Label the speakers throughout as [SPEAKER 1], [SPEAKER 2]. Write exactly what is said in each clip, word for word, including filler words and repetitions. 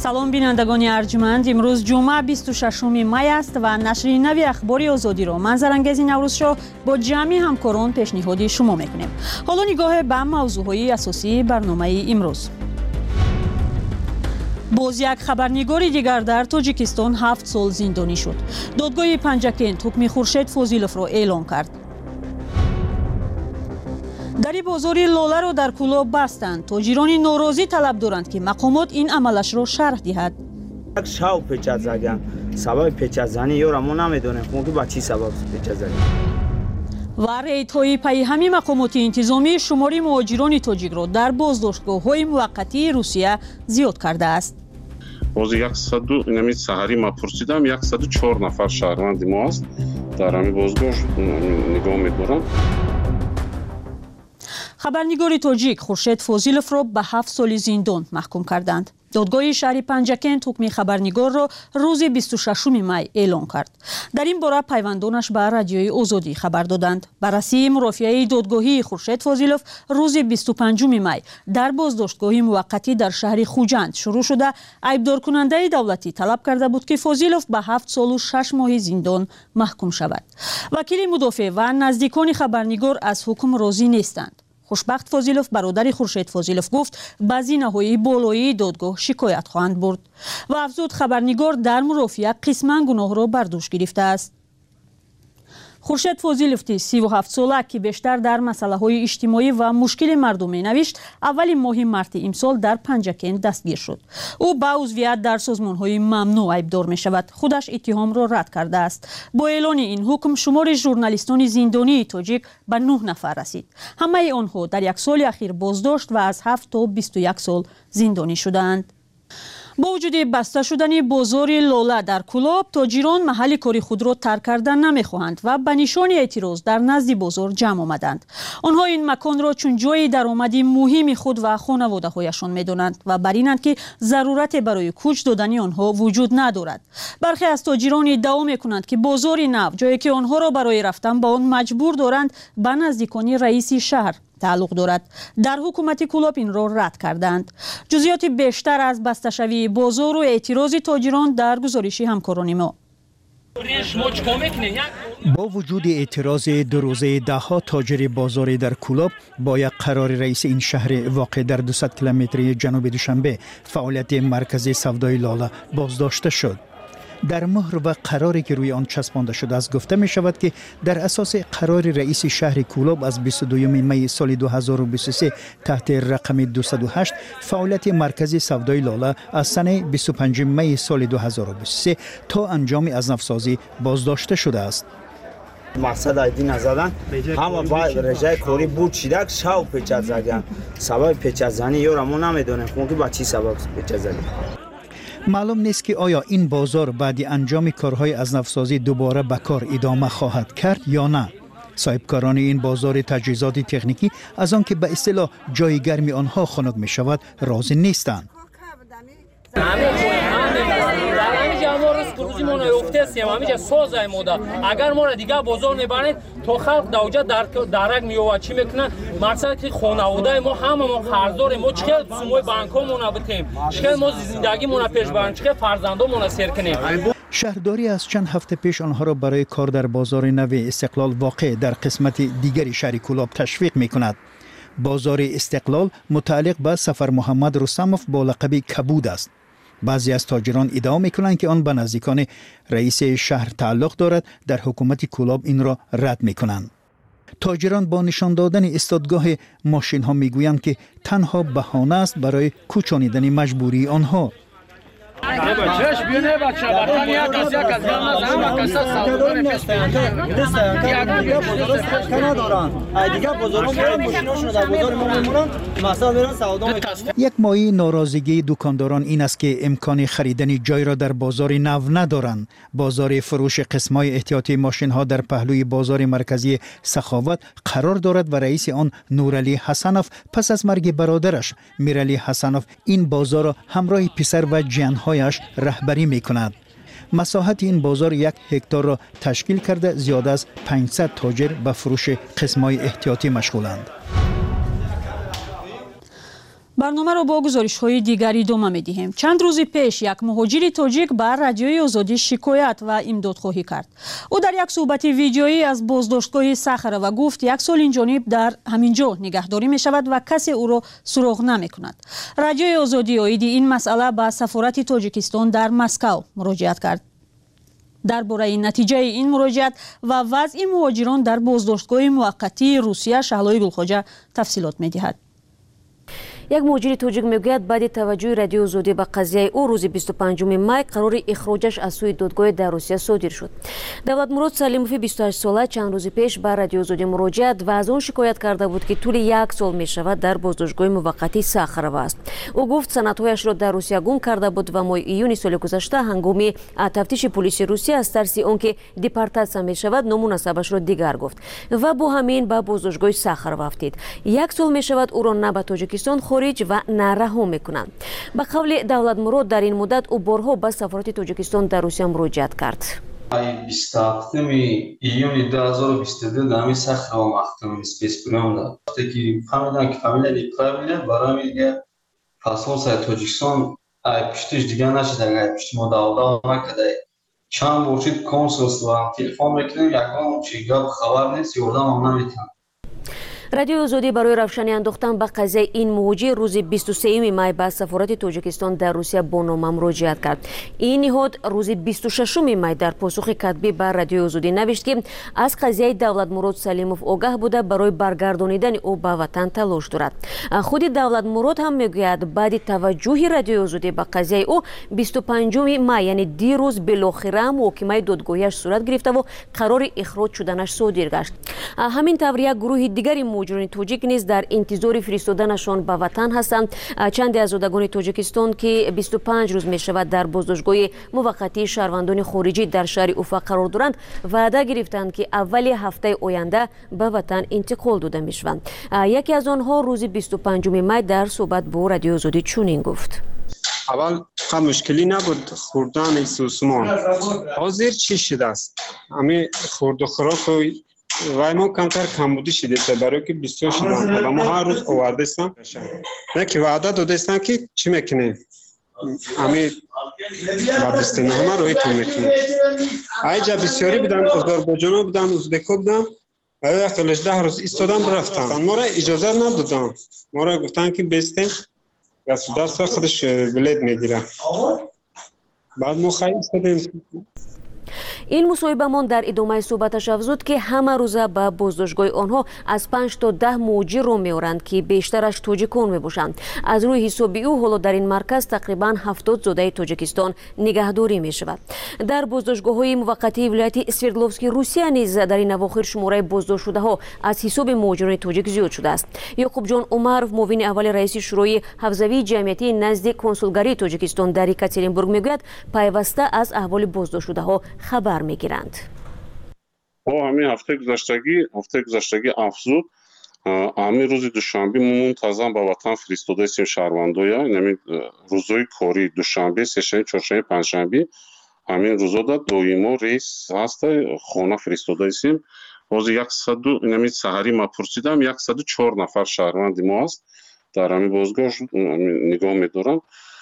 [SPEAKER 1] салом бинандагони арҷманд, имрӯз ҷумъа бисту шашуми май аст ва нашри нави ахбори озодиро ман Зарангези Наврӯзшоҳ бо ҷамъи ҳамкорон пешниҳоди шумо мекунем. ҳоло нигоҳе ба мавзӯъҳои асосии барномаи имрӯз. боз як хабарнигори дигар дар Тоҷикистон ҳафт сол зиндонӣ шуд. додгоҳи Панҷакент ҳукми Хуршед Фозиловро эълон кард. дари бозори лоларо дар Кӯлоб бастанд. тоҷирони норозӣ талаб доранд ки мақомот ин амалашро шарҳ диҳад.
[SPEAKER 2] шав печат заган сабаби печатзанӣ ёра мо намедонем ки ба чӣ сабаб печат заган.
[SPEAKER 1] ва рейдҳои пайҳами мақомоти интизомӣ шумори муҳоҷирони тоҷикро дар боздоштгоҳҳои муваққатии Русия зиёд кардааст.
[SPEAKER 3] бози яксаду инами саҳарӣ ма пурсидам яксаду чор нафар шаҳрванди мо аст дар ҳамин боздошт нигоҳ мебурам.
[SPEAKER 1] хабарнигори тоҷик Хуршед Фозиловро ба ҳафт соли зиндон маҳкум карданд. додгоҳи шаҳри Панҷакент ҳукми хабарнигорро рӯзи бисту шашуми май эълон кард. дар ин бора пайвандонаш ба радиои Озодӣ хабар доданд. баррасии мурофиаи додгоҳии Хуршед Фозилов рӯзи бисту панҷуми май дар боздоштгоҳи муваққатӣ дар шаҳри Хуҷанд шурӯъ шуда, айбдоркунандаи давлатӣ талаб карда буд ки Фозилов ба ҳафт солу шаш моҳи зиндон маҳкум шавад. вакили мудофеъ ва наздикони хабарнигор аз ҳукм розӣ нестанд. хушбахт Фозилов бародари Хуршед Фозилов гуфт ба зинаҳои болоии додгоҳ шикоят хоҳанд бурд ва афзуд хабарнигор дар мурофиа қисман гуноҳро бар дӯш гирифтааст. Хуршед Фозиловти сиву ҳафтсола ки бештар дар масъалаҳои иҷтимоӣ ва мушкили мардум менавишт, аввали моҳи марти имсол дар Панҷакент дастгир шуд. ӯ ба узвият дар созмонҳои мамнӯъ айбдор мешавад. худаш иттиҳомро рад кардааст. бо эълони ин ҳукм шумори журналистони зиндонии тоҷик ба нӯҳ нафар расид. ҳамаи онҳо дар як соли ахир боздошт ва аз ҳафт то бисту як сол зиндонӣ шудаанд. бо вуҷуди баста шудани бозори лола дар Кӯлоб, тоҷирон маҳалли кори худро тарк кардан намехоҳанд ва ба нишони эътироз дар назди бозор ҷамъ омаданд. онҳо ин маконро чун ҷойи даромади муҳими худ ва хонаводаҳояшон медонанд ва бар инанд ки зарурате барои кӯч додани онҳо вуҷуд надорад. бархе аз тоҷирон иддао мекунанд ки бозори нав, ҷое ки онҳоро барои рафтан ба он маҷбур доранд, ба наздикони раиси шаҳр тааллуқ дорад. дар ҳукумати Кӯлоб инро рад карданд. ҷузъиёти бештар аз басташавии бозору эътирози тоҷирон дар гузориши ҳамкорони мо.
[SPEAKER 4] бо вуҷуди эътирози дурӯзаи даҳҳо тоҷири бозори дар Кӯлоб бо як қарори раиси ин шаҳри воқеъ дар дусад километри ҷануби Душанбе фаъолияти маркази савдои лола боздошта шуд. дар муҳр ва қароре ки рӯи он часпонда шудааст гуфта мешавад ки дар асоси қарори раиси шаҳри Кӯлоб аз бисту дуюми майи соли дуҳазору бисту се таҳти рақами дусаду ҳашт фаъолияти маркази савдои лола аз санаи бисту панҷуми майи соли дуҳазору бисту се то анҷоми азнавсозӣ боздошта шудааст.
[SPEAKER 2] мақсад айди назадан ҳама ба реҷаи кори буд шидак шав печат заган сабаби печатзанӣ ёра мо намедонем ки ба чӣ сабаб печат заган.
[SPEAKER 4] маълум нест ки оё ин бозор баъди анҷоми корҳои азнавсозӣ дубора ба кор идома хоҳад кард ё на. соҳибкорони ин бозори таҷҳизоти техникӣ аз он ки ба истилоҳ ҷойи гарми онҳо хунук мешавад розӣ нестанд.
[SPEAKER 5] агар мо дигар бозор мебарем то халқ даоҷа дарак меёвад чӣ мекунад мақсад ки хонаводаи мо ҳама мо қарздорем мо чихел сумои банкҳомона битем чихел мо зиндагимона пеш барем чихел фарзандомона сер кунем.
[SPEAKER 4] шаҳрдорӣ аз чанд ҳафта пеш онҳоро барои кор дар бозори нави Истиқлол воқеъ дар қисмати дигари шаҳри Кӯлоб ташвиқ мекунад. бозори Истиқлол мутааллиқ ба Сафар Муҳаммад Рустамов бо лақаби Кабуд аст. баъзе аз тоҷирон иддао мекунанд ки он ба наздикони раиси шаҳр тааллуқ дорад. дар ҳукумати Кӯлоб инро рад мекунанд. тоҷирон бо нишон додани истодгоҳи мошинҳо мегӯянд ки танҳо баҳона аст барои кӯчонидани маҷбурии онҳо. یک مایه ناراضگی دکانداران این است که امکان خریدن جای را در بازار نو ندارند. بازار فروش قسم‌های احتیاطی ماشین‌ها در پهلوی بازار مرکزی سخاوت قرار دارد و رئیس آن نورعلی حسنوف پس از مرگ برادرش میرعلی حسنوف این بازار را همراه پسر و جیان‌هایش رهبری می‌کند. مساحت این بازار یک هکتار را تشکیل کرده زیاد از پانصد تاجر به فروش قسم‌های احتیاطی مشغولند.
[SPEAKER 1] барномаро бо гузоришҳои дигар идома медиҳем. Чанд рӯзи пеш як муҳоҷири тоҷик ба радиои озодӣ шикоят ва имдодхоҳӣ кард. ӯ дар як суҳбати видеоӣ аз боздоштгоҳи Сахарова гуфт як сол инҷониб дар ҳамин ҷо нигаҳдорӣ мешавад ва касе ӯро суроғ намекунад. Радиои озодӣ оиди ин масъала ба сафорати Тоҷикистон дар Москав муроҷиат кард. дар бораи натиҷаи ин муроҷиат ва вазъи муҳоҷирон дар боздоштгоҳи муваққатии Русия Шаҳлои Гулхоҷа тафсилот медиҳад.
[SPEAKER 6] як муҳоҷири тоҷик мегӯяд баъди таваҷҷӯҳи радиои озодӣ ба қазияи ӯ рӯзи бисту панҷуми май қарори ихроҷаш аз сӯи додгоҳе дар Русия содир шуд. Давлатмурод Салимови бисту ҳашт сола чанд рӯзи пеш ба радиои озодӣ муроҷиат ва аз он шикоят карда буд, ки тӯли як сол мешавад дар боздоштгоҳи муваққатии Сахарова аст. ӯ гуфт санадҳояшро дар Русия гум карда буд ва моҳи июни соли гузашта ҳангоми тафтиши полисии Русия аз тарси он ки депортатсия мешавад ному насабашро дигар гуфт ва бо ҳамин ба боздоштгоҳи Сахарова афтид. як сол мешавад ӯро на ба Тоҷикистон хориҷ ва на раҳо мекунанд. Ба қавли Давлатмурод дар ин муддат ӯ борҳо ба сафорати Тоҷикистон дар Русия муроҷиат кард.
[SPEAKER 7] бисту ҳафтуми июни ду ҳазору бисту ду дами Сахарова маҳкамаи спецприём дад. Вақте ки фаҳмидам ки фамилия неправильная, барои мега посольствои Тоҷикистон ай пуштиш дигар нашид, агар пушти мо давлат накарда. Чанд бор шуд консулство телефон мекунем, ягон чи гап хабар нест, ёрдам ҳам наметавонам.
[SPEAKER 6] Радиои озодӣ барои равшанӣ андохтан ба қазияи ин муҳоҷир рӯзи бисту сеюми май ба сафорати Тоҷикистон дар Русия бо нома муроҷиат кард. Ин ниҳод рӯзи бисту шашуми май дар посухи катбӣ ба радиои озодӣ навишт, ки аз қазияи Давлатмурод Салимов огаҳ буда барои баргардонидани ӯ ба ватан талош дорад. Худи Давлатмурод ҳам мегӯяд баъди таваҷҷӯҳи радиои озодӣ ба қазияи ӯ бисту панҷуми май, яъне дирӯз билохира муҳокимаи додгоҳиаш сурат гирифтаву қарори ихроҷ шуданаш содир гашт. Ҳамин тавр як гурӯҳи дигари муҳоҷирони тоҷик низ дар интизори фиристоданашон ба ватан ҳастанд. Чанде аз озодагони Тоҷикистон ки бисту панҷ рӯз мешавад дар боздоштгоҳи муваққатии шаҳрвандони хориҷӣ дар шаҳри Уфа қарор доранд, ваъда гирифтанд ки аввали ҳафтаи оянда ба ватан интиқол дода мешаванд. Яке аз онҳо рӯзи бисту панҷуми май дар суҳбат бо радиои озодӣ чунин гуфт.
[SPEAKER 8] аввал қа мушкилӣ набуд хӯрдани сусмон. ҳозир чӣ шудааст? ҳамин хӯрду хӯроку вай мо камтар камбудӣ шидеста, барои ки бисёр шудан ва мо ҳар рӯз овардастам. Не ки ваъда додастам ки чӣ мекунем? ҳамин ба бистунаҳама роҳитон мекунем. айҷа бисёрӣ будан, озарбойҷоно будан, ӯзбеко будан. ва яхталашдаҳ рӯз истодам рафтам. Моро иҷоза надодам. Моро гуфтанд ки бестем. государство худаш билет мегирад. баъд мо хай истодем.
[SPEAKER 6] ин мусоҳибамон дар идомаи суҳбаташ афзуд, ки ҳама рӯза ба боздоштгоҳи онҳо аз панҷ то даҳ муҳоҷирро меоранд, ки бештараш тоҷикон мебошанд. аз рӯи ҳисоби ӯ ҳоло дар ин марказ тақрибан ҳафтод зодаи Тоҷикистон нигаҳдорӣ мешавад. дар боздоштгоҳҳои муваққатии вилояти Свердловски Русия низ дар ин авохир шумораи боздоштшудаҳо аз ҳисоби муҳоҷирони тоҷик зиёд шудааст. Ёқубҷон Умаров, муовини аввали раиси шӯрои ҳавзавии ҷамъиятии назди консулгарии Тоҷикистон дар Екатеринбург мегӯяд, пайваста аз аҳволи боздоштшудаҳо хабар мегиранд.
[SPEAKER 3] мо ҳамин ҳафтаи гузаштагӣ ҳафтаи гузаштагӣ афзуд ҳамин рӯзи душанбе мо мунтазам ба ватан фиристода ҳастем шаҳрвандоя, ҳамин рӯзои кори душанбе, сешанбе, чоршанбе, панҷшанбе ҳамин рӯзода доимо рейс ҳаста, хона фиристода ҳастем. ҳозир яксаду ҳамин саҳарӣ ман пурсидам яксаду чор нафар шаҳрванди мо аст дар ҳамин бозгоҳ нигоҳ медорам.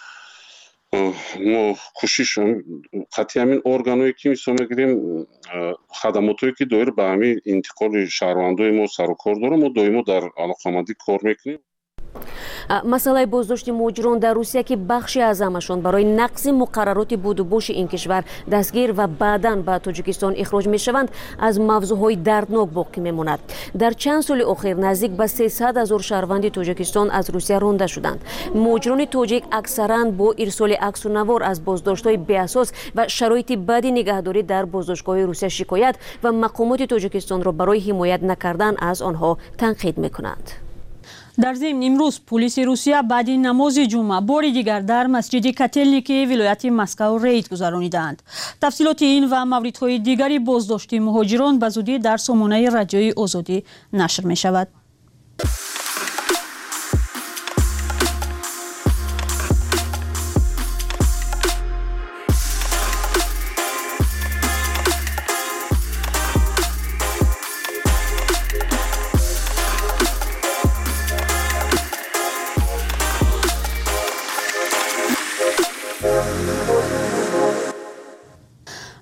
[SPEAKER 3] мо кӯшиш қатъи ҳамин органое ки мисол мегирем хадамотое ки доир ба ҳамин интиқоли шаҳрвандои мо сару кор дорам, мо доимо дар алоқамандӣ кор мекунем.
[SPEAKER 6] масъалаи боздошти муҳоҷирон дар Русия ки бахши аз ҳамашон барои нақзи муқаррароти будубоши ин кишвар дастгир ва баъдан ба Тоҷикистон ихроҷ мешаванд, аз мавзӯъҳои дарднок боқӣ мемонад. дар чанд соли охир наздик ба сесад ҳазор шаҳрванди Тоҷикистон аз Русия ронда шуданд. муҳоҷирони тоҷик аксаран бо ирсоли аксунавор аз боздоштҳои беасос ва шароити баъди нигаҳдорӣ дар боздоштгоҳи Русия шикоят ва мақомоти Тоҷикистонро барои ҳимоят накардан аз онҳо танқид мекунанд.
[SPEAKER 1] дар зимн имрӯз полиси Русия баъди намози ҷумъа бори дигар дар масҷиди Котелники вилояти Москав рейд гузаронидаанд. тафсилоти ин ва мавридҳои дигари боздошти муҳоҷирон ба зудӣ дар сомонаи радиои озодӣ нашр мешавад.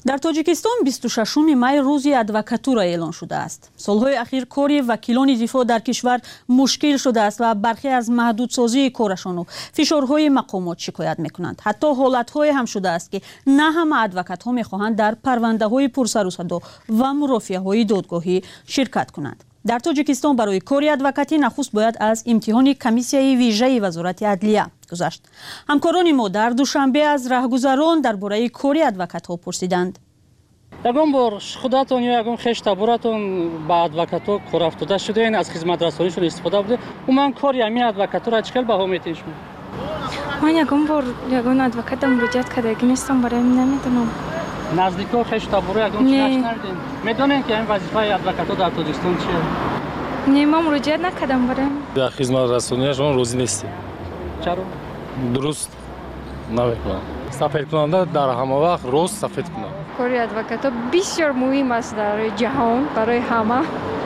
[SPEAKER 1] در تاجیکستان بیست و ششم می روزی ادوکاتورا اعلان شده است. سالهای اخیر کار وکیلان دفاع در کشور مشکل شده است و برخی از محدودسازی کارشان و فشارهای مقامات شکایت میکنند. حتی حالتهای هم شده است که نه همه ادوکات‌ها میخواهند در پرونده‌های پرسر و صدا و مرافعه‌های دادگاهی شرکت کنند. در تاجیکستان برای کار ادوکاتی نخست باید از امتحان کمیسیای ویژه وزارت عدلیه گذشت. همکاران ما در دوشنبه از راهگذران درباره کار ادوکات‌ها پرسیدند.
[SPEAKER 5] یگان بار خودتون یا یگان خش تبورتون با ادوکات‌ها کار افتاده شده این از خدمت رسانیشون استفاده بوده و من کاری همین ادوکات‌ها را چکل بها میتین شما؟
[SPEAKER 9] من یگان بار یگان ادوکات مراجعت کردگی نیستم برای نمیدونم.
[SPEAKER 5] نزدیکا خش تبوره یگان چیش نردین؟ میدونین که این وظیفه ادوکات‌ها در تاجیکستان چیه؟
[SPEAKER 9] نه من مراجعت نکردم برای
[SPEAKER 10] در خدمت رسانیشون روزی نیستیم.
[SPEAKER 5] چرا؟
[SPEAKER 10] درست نمیکنم. سفید کننده در همه وقت روز سفید کنند.
[SPEAKER 9] کاری ادوکات بسیار مهم است در جهان برای همه.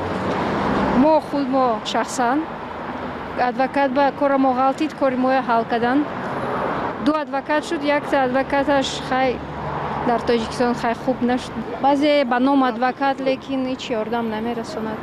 [SPEAKER 9] ما خود ما شخصا ادوکات با کار ما غلطید کاری ما حل کردن. دو ادوکات شد یک تا ادوکاتش خیلی در تاجیکستان خیلی خوب نشد. بعضی به نام ادوکات لیکن هیچ یاردم نمیرساند.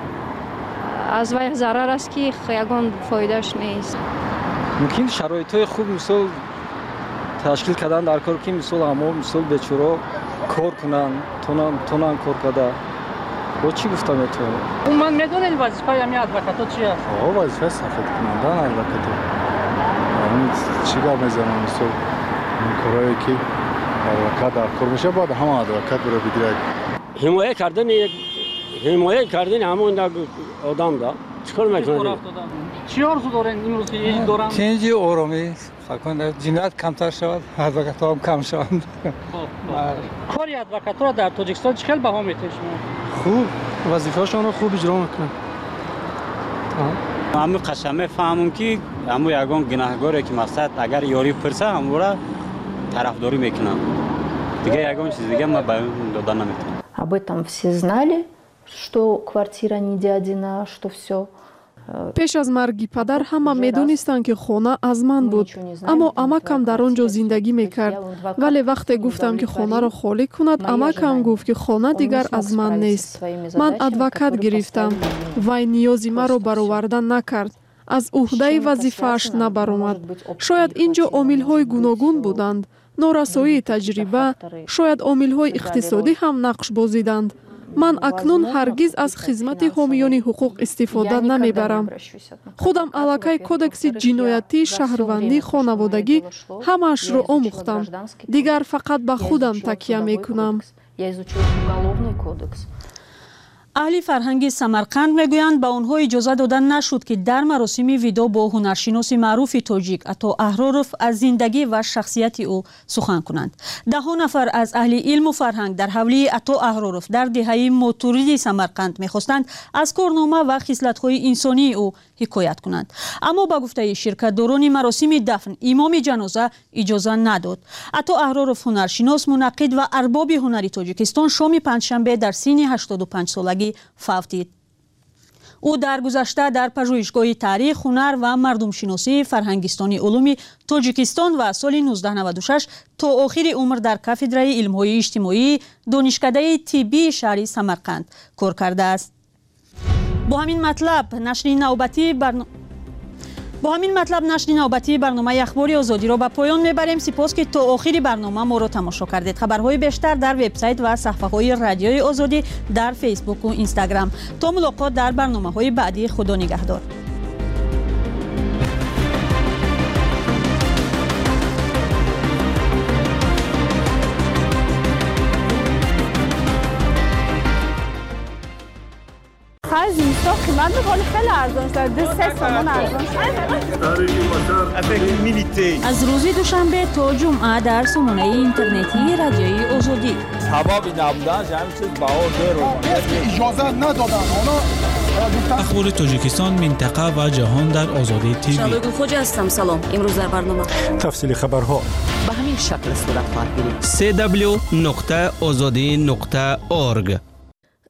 [SPEAKER 9] از وی ضرر است که یگان فایدهش نیست.
[SPEAKER 11] ممکن شرایط‌های خوب مثل تشکیل کردن در کار که مثل همه مثل بیچاره کار کنن تونن تونن کار کرده با چی گفتم تو
[SPEAKER 5] من میدونم وظیفه همین ادوکات‌ها چیه است؟
[SPEAKER 10] آه وظیفه سفید کننده ادوکات‌ها همین چیکار می‌زنن مثل این کارهایی که ادوکات در کار میشه باید همه ادوکات برای بگیره
[SPEAKER 12] حمایت کردن حمایت کردن همون آدم دا چیکار میکنه؟
[SPEAKER 5] چی آرزو دارین امروز که یه دوران؟
[SPEAKER 11] چنجی آرامی فکر جنایت کمتر شود ادوکات‌ها هم کم شوند.
[SPEAKER 5] کاری ادوکات‌ها را در تاجیکستان چقدر بها میتین شما؟
[SPEAKER 11] خوب وظیفه‌شون رو خوب اجرا میکنن.
[SPEAKER 13] همون قشنگ فهمم که همون یگان گناهگاره که مقصد اگر یاری پرسه همون را طرفداری میکنن. دیگه یگان چیز دیگه ما به دادن نمیتونم.
[SPEAKER 14] Об этом все знали, что квартира не дядина, что все.
[SPEAKER 15] пеш аз марги падар ҳама медонистанд ки хона аз ман буд, аммо амакам дар он ҷо зиндагӣ мекард. вале вақте гуфтам ки хонаро холӣ кунад, амакам гуфт ки хона дигар аз ман нест. ман адвокат гирифтам. вай ниёзи маро бароварда накард. аз уҳдаи вазифааш набаромад. шояд ин ҷо омилҳои гуногун буданд. норасоии таҷриба, шояд омилҳои иқтисодӣ ҳам нақш бозиданд. ман акнун ҳаргиз аз хизмати ҳомиёни ҳуқуқ истифода намебарам. худам аллакай кодекси ҷиноятӣ, шаҳрвандӣ, хонаводагӣ ҳамаашро омӯхтам. дигар фақат ба худам такя мекунам.
[SPEAKER 1] اهل فرهنگ سمرقند میگویند با آنها اجازه دادن نشد که در مراسم ویدا با هنرشناس معروف تاجیک عطا اهراروف از زندگی و شخصیت او سخن کنند. ده ها نفر از اهل علم و فرهنگ در حولی عطا اهراروف در دهه موتوریدی سمرقند میخواستند از کارنامه و خصلت‌های انسانی او حکایت کنند. اما با گفته شرکت‌داران مراسم دفن امام جنازه اجازه نداد. عطا اهراروف هنرشناس، منعقد و ارباب هنری تاجیکستان شام پنجشنبه در سن هشتاد و پنج سالگی فوت دید. او در گذشته در پژوهشگاه تاریخ، هنر و مردم شناسی فرهنگستانی علوم تاجیکستان و سال نوزده نود و شش تا آخر عمر در کافدرای علم‌های اجتماعی دانشکده طبی شهر سمرقند کار کرده است. با همین مطلب نشر نوبتی برنامه با همین مطلب نشر نوبتی برنامه اخباری آزادی را به پایان میبریم. سپاس که تا آخر برنامه ما را تماشا کردید. خبرهای بیشتر در وبسایت و صفحه‌های رادیوی آزادی در فیسبوک و اینستاگرام. تا ملاقات در برنامه‌های بعدی. خدا نگهدار.
[SPEAKER 16] خیلی زیستا قیمت بخوری خیلی ارزان شد. دو سه سامان ارزان
[SPEAKER 1] شد. از روز دوشنبه تا جمعه در سامانه اینترنتی رادیوی آزادی.
[SPEAKER 2] سبب نبودن همین چیز بهار داره.
[SPEAKER 17] اجازه ندادن.
[SPEAKER 18] اخبار تاجیکستان، منطقه و جهان در آزادی تیوی.
[SPEAKER 6] شالوگو خوجا هستم. سلام. امروز در برنامه
[SPEAKER 18] تفصیل خبرها
[SPEAKER 6] به همین شکل صورت خواهد گرفت.
[SPEAKER 18] دبلیو دبلیو دبلیو دات آزادی دات اورگ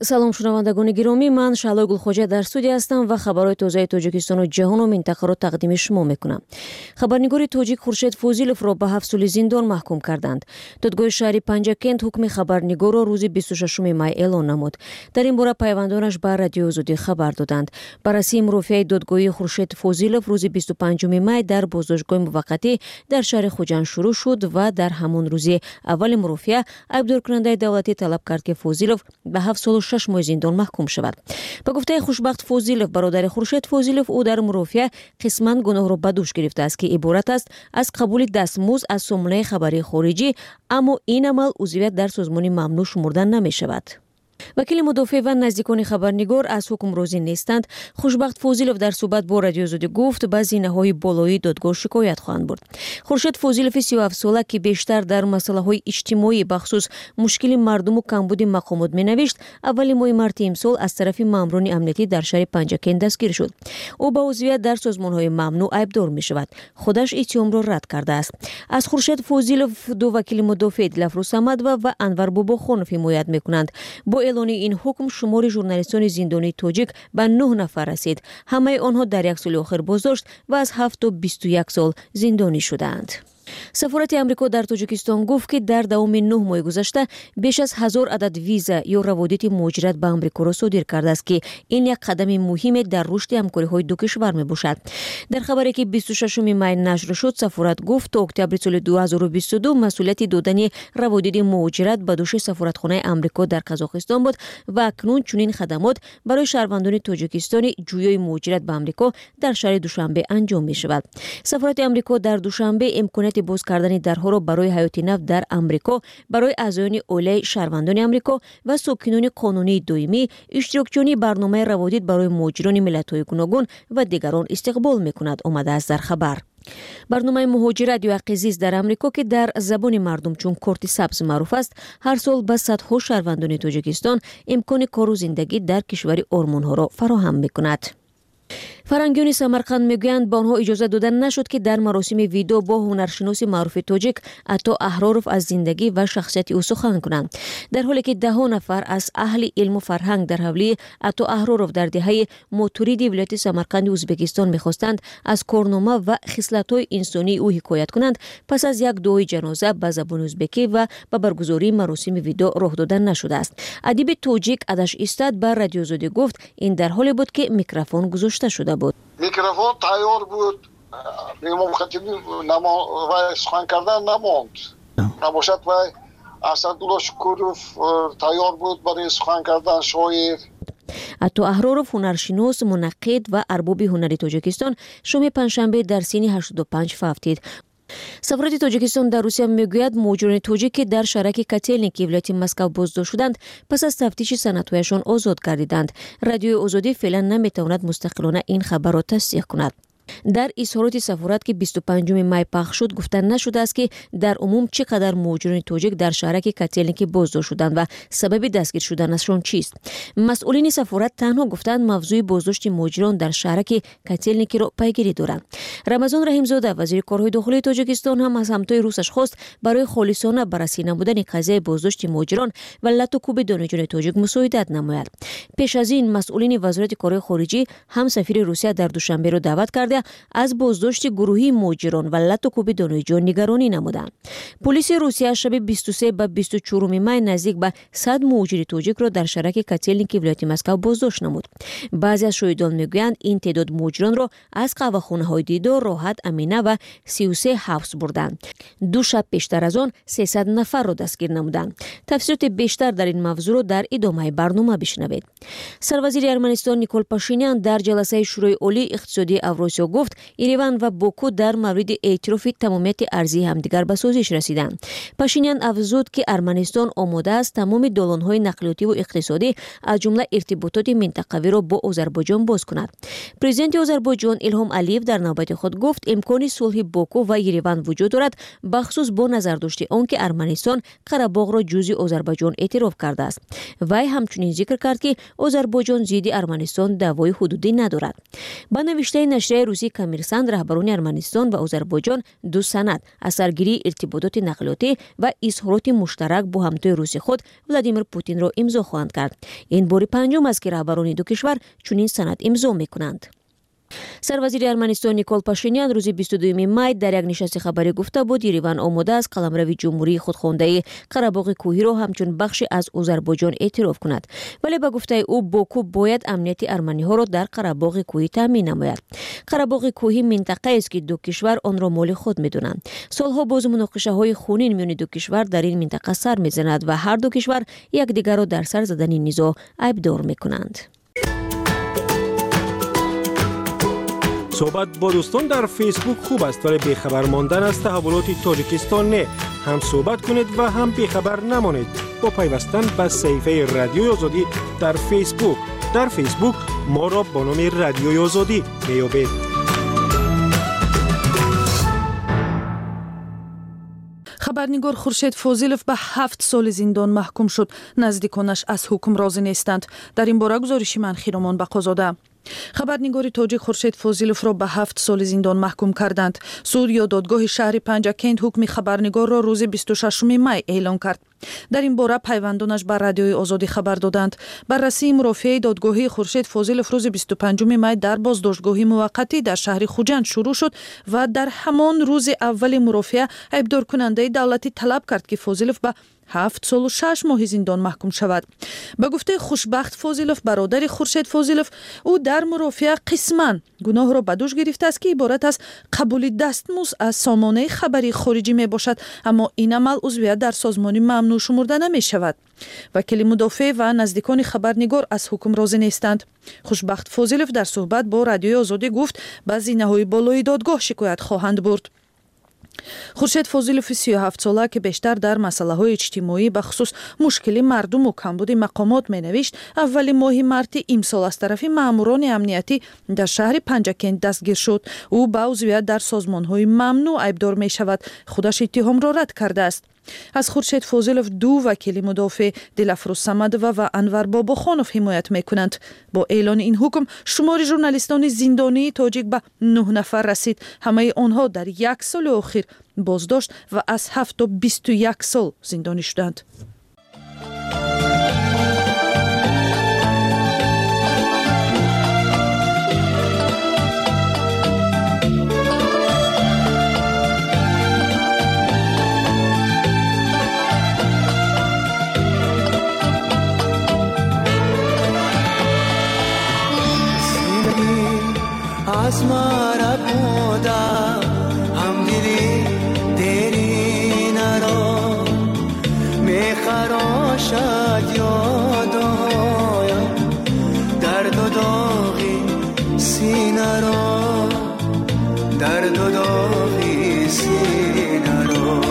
[SPEAKER 6] салом шунавандагони гиромӣ, ман Шаҳлои Гулхоҷа дар студия ҳастам ва хабарҳои тозаи Тоҷикистону ҷаҳону минтақаро тақдими шумо мекунам. Хабарнигори тоҷик Хуршед Фозиловро ба ҳафт соли зиндон маҳкум карданд. Додгоҳи шаҳри Панҷакент ҳукми хабарнигорро рӯзи бисту шашуми май эълон намуд. Дар ин бора пайвандонаш ба Радиои Озодӣ хабар доданд. Баррасии мурофиаи додгоҳии Хуршед Фозилов рӯзи бисту панҷуми май дар боздоштгоҳи муваққатӣ дар шаҳри Хуҷанд шурӯъ шуд ва дар ҳамон рӯзи аввали мурофиа айбдоркунандаи давлатӣ талаб кард ки Фозилов ба ҳафт солу шаш моҳи зиндон маҳкум шавад. Ба гуфтаи Хушбахт Фозилов, бародари Хуршед Фозилов, ӯ дар мурофиа қисман гуноҳро ба дӯш гирифтааст, ки иборат аст аз қабули дастмузд аз сомонаи хабарии хориҷӣ, аммо ин амал узвият дар созмони мамнӯъ шумурда намешавад. вакили мудофиъ ва наздикони хабарнигор аз ҳукм розӣ нестанд. Хушбахт Фозилов дар суҳбат бо Радиои Озодӣ гуфт ба зинаҳои болоии додгоҳ шикоят хоҳанд бурд. Хуршед Фозилови си у ҳафт сола, ки бештар дар масъалаҳои иҷтимоӣ бахусус мушкили мардуму камбуди мақомот менавишт, аввали моҳи марти имсол аз тарафи маъмурони амниятӣ дар шаҳри Панҷакент дастгир шуд. ӯ ба узвият дар созмонҳои мамнӯъ айбдор мешавад. худаш иттиҳомро рад кардааст. аз Хуршед Фозилов ду вакили мудофиъ Дилафрӯз Самадова ва Анвар Бобохонов ҳимоят мекунанд. бо эълони ин ҳукм шумори журналистони зиндонии тоҷик ба нӯҳ нафар расид. ҳамаи онҳо дар як соли охир боздошт ва аз ҳафт то бисту як сол зиндонӣ шуданд. сафорати Амрико дар Тоҷикистон гуфт, ки дар давоми нӯҳ моҳи гузашта беш аз ҳазор адад виза ё раводити муҳоҷират ба Амрикоро содир кардааст, ки ин як қадами муҳиме дар рушди ҳамкориҳои ду кишвар мебошад. дар хабаре, ки бисту шашуми май нашр шуд, сафорат гуфт то октябри соли ду ҳазору бисту ду масъулияти додани раводиди муҳоҷират ба дӯши Сафоратхонаи Амрико дар Қазоқистон буд ва акнун чунин хадамот барои шаҳрвандони Тоҷикистони ҷӯёи муҳоҷират ба Амрико дар шаҳри Душанбе анҷом мешавад. Сафорати Амрико дар Душанбе имконияти боз кардани дарҳоро барои ҳаёти нав дар Амрико барои аъзоёни оилаи шаҳрвандони Амрико ва сокинони қонунии доимӣ, иштирокчиони барномаи раводид барои муҳоҷирони миллатҳои гуногун ва дигарон истиқбол мекунад, омадааст дар хабар. барномаи муҳоҷират ё ҳаққи зист дар Амрико, ки дар забони мардум чун корти сабз маъруф аст, ҳар сол ба садҳо шаҳрвандони Тоҷикистон имкони кору зиндагӣ дар кишвари ормонҳоро фароҳам мекунад. фарангиёни Самарқанд мегӯянд ба онҳо иҷоза дода нашуд, ки дар маросими видео бо ҳунаршиноси маъруфи тоҷик Ато Аҳроров аз зиндагӣ ва шахсияти ӯ сухан кунанд. дар ҳоле ки даҳо нафар аз аҳли илму фарҳанг дар ҳавлии Ато Аҳроров дар деҳаи Мотуриди вилояти Самарқанди Ӯзбекистон мехостанд аз корнома ва хислатҳои инсонии ӯ ҳикоят кунанд, пас аз як дуои ҷаноза ба забони ӯзбекӣ ва ба баргузории маросими видео роҳ дода нашудааст. адиби тоҷик Адаш Истад ба Радиои Озодӣ гуфт, ин дар ҳоле буд, ки микрофон гузошта шуда буд.
[SPEAKER 17] микрофон тайёр буд, имом хатиби вай сухан кардан намонд. набошад вай Асадулло Шукуров тайёр буд барои сухан кардан, шоир.
[SPEAKER 6] Ато Аҳроров ҳунаршинос, мунаққид ва арбоби ҳунари Тоҷикистон шоми панҷшанбе дар синни ҳаштоду панҷ фавтид. Сафорати Тоҷикистон дар Русия мегӯяд муҳоҷирони тоҷик, ки дар шаҳраки Котельники вилояти Москав боздошт шуданд, пас аз тафтиши санадҳояшон озод гардиданд. Радиои Озодӣ феълан наметавонад мустақилона ин хабарро тасдиқ кунад. дар изҳороти сафорат, ки бисту панҷуми май пахш шуд, гуфта нашудааст, ки дар умум чӣ қадар муҳоҷирони тоҷик дар шаҳраки Котельники боздошт шуданд ва сабаби дастгир шуданашон чист. масъулини сафорат танҳо гуфтанд мавзӯи боздошти муҳоҷирон дар шаҳраки Котельникиро пайгирӣ доранд. Рамазон Раҳимзода, вазири корҳои дохилии Тоҷикистон, ҳам аз ҳамтои русаш хост барои холисона баррасӣ намудани қазияи боздошти муҳоҷирон ва лату кӯби дониҷони тоҷик мусоидат намояд. пеш аз ин масъулини вазорати корҳои хориҷӣ ҳам сафири Русия дар Душанберо даъват карда аз боздошти гурӯҳи муҳоҷирон ва лату кӯби дониҷон нигаронӣ намуданд. Полиси Русия шаби бисту се ба бисту чоруми май наздик ба сад муҳоҷири тоҷикро дар шаҳраки Котельники вилояти Москав боздошт намуд. баъзе аз шоҳидон мегӯянд, ин теъдод муҳоҷиронро аз қаҳвахонаҳои Дидор, Роҳат, Амина ва си у се ҳабс бурданд. ду шаб пештар аз он сесад нафарро дастгир намуданд. тафсилоти бештар дар ин мавзӯъро дар идомаи барнома бишнавед. сарвазири Арманистон Никол Пашинян дар ҷаласаи Шӯрои олии иқтисодии Авросиё гуфт, Ереван ва Боку дар мавриди эътирофи тамомияти арзии ҳамдигар ба созиш расиданд. Пашинян афзуд, ки Арманистон омода аст тамоми долонҳои нақлиётиву иқтисодӣ, аз ҷумла иртибототи минтақавиро бо Озарбойҷон боз кунад. Президенти Озарбойҷон Илҳом Алиев дар навбати худ гуфт, имкони сулҳи Боку ва Ереван вуҷуд дорад, бахусус бо назардошти он, ки Арманистон Қарабоғро ҷузъи Озарбойҷон эътироф кардааст. Вай ҳамчунин зикр кард, ки Озарбойҷон зидди Арманистон даъвои ҳудудӣ надорад. ба навиштаи нашрияи روسی کمیرساند رهبران ارمنستان و آذربایجان دو سند از سرگیری ارتباطات نقلیاتی و اظهارات مشترک با همتای روسی خود ولادیمیر پوتین را امضا خواهند کرد. این بار پنجم است که رهبران دو کشور چنین سند امضا میکنند. سروازیر ارمنستان نیکول پاشینیان روز بیست و دوم می در یک نشست خبری گفته بود ایران آماده است قلمرو جمهوری خودخوانده قره‌باغ کوهی را همچون بخشی از آذربایجان اعتراف کند، ولی به گفته او باکو باید امنیت ارمنی ها را در قره‌باغ کوهی تامین نماید. قره‌باغ کوهی منطقه است که دو کشور آن را مال خود می‌دانند. سالها باز مناقشه های خونین میان دو کشور در این منطقه سر می‌زند و هر دو کشور یکدیگر را در سر زدن نزاع ایبدار می‌کنند.
[SPEAKER 19] صحبت با دوستان در فیسبوک خوب است، ولی بیخبر ماندن از تحولات تاجیکستان نه. هم صحبت کنید و هم بیخبر نمانید با پیوستن به صفحه رادیوی آزادی در فیسبوک. در فیسبوک ما را با نام رادیوی آزادی میابید.
[SPEAKER 20] خبرنگار خورشید فاضلوف به هفت سال زندان محکوم شد. نزدیکانش از حکم راضی نیستند. در این باره گزارش من خیرامان بقازاده. خبرنگار تاجیک خورشید فاضلوف را به هفت سال زندان محکوم کردند. سود یا دادگاه شهر پنجکند حکم خبرنگار را روز بیست و ششم می اعلام کرد. در این باره پیوندانش به رادیوی آزادی خبر دادند. بررسی مرافعه دادگاهی خورشید فاضلوف روز بیست و پنجم می در بازداشتگاه موقتی در شهر خوجند شروع شد و در همان روز اول مرافعه ایبدار کننده دولتی طلب کرد که فاضلوف به هفت سال و شش ماه زندان محکوم شود. به گفته خوشبخت فاضلوف برادر خورشید فاضلوف، او در مرافعه قسماً گناه را به دوش گرفته است که عبارت از قبول دستمزد از سامانه خبری خارجی می باشد، اما این عمل عضویت در سازمانی ممنوع شمرده نمی شود. وکیل مدافع و نزدیکان خبرنگار از حکم راضی نیستند. خوشبخت فاضلوف در صحبت با رادیوی آزادی گفت به زینه‌های بالای دادگاه شکایت خواهند برد. خورشید فاضلوف سی و هفت ساله که بیشتر در مسائل اجتماعی به خصوص مشکل مردم و کمبود مقامات مینوشت، اول ماه مارت امسال از طرف ماموران امنیتی در شهر پنجکند دستگیر شد. او با عضویت در سازمان‌های ممنوع ایبدار می شود. خودش اتهام را رد کرده است. از خورشید فاضلوف دو وکیل مدافع دلفروز صمدووا و انور باباخانوف حمایت میکنند. با اعلان این حکم شمار ژورنالیستان زندانی تاجیک به نه نفر رسید. همه آنها در یک سال اخیر بازداشت و از هفت تا بیست و یک سال زندانی شدند.
[SPEAKER 21] از مرا بودا هم دیدی دیری نرا میخراشد یادایم درد و داغی سینه را درد و داغی سینه را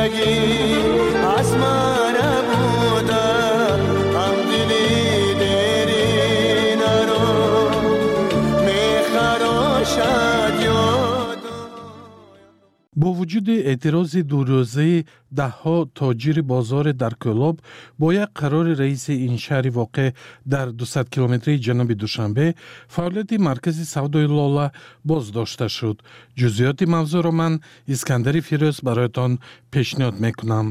[SPEAKER 21] زندگی از من بودم هم دلی دیری نرو میخراشد یاد.
[SPEAKER 4] با وجود اعتراض دو روزه دهها تاجر بازار در کلاب با یک قرار رئیس این شهر واقع در دویست کیلومتری جنوب دوشنبه، فعالیت مرکز سودای لاله باز داشته شد. جزئیات موضوع را من اسکندر فیروز برایتان پیشنهاد میکنم.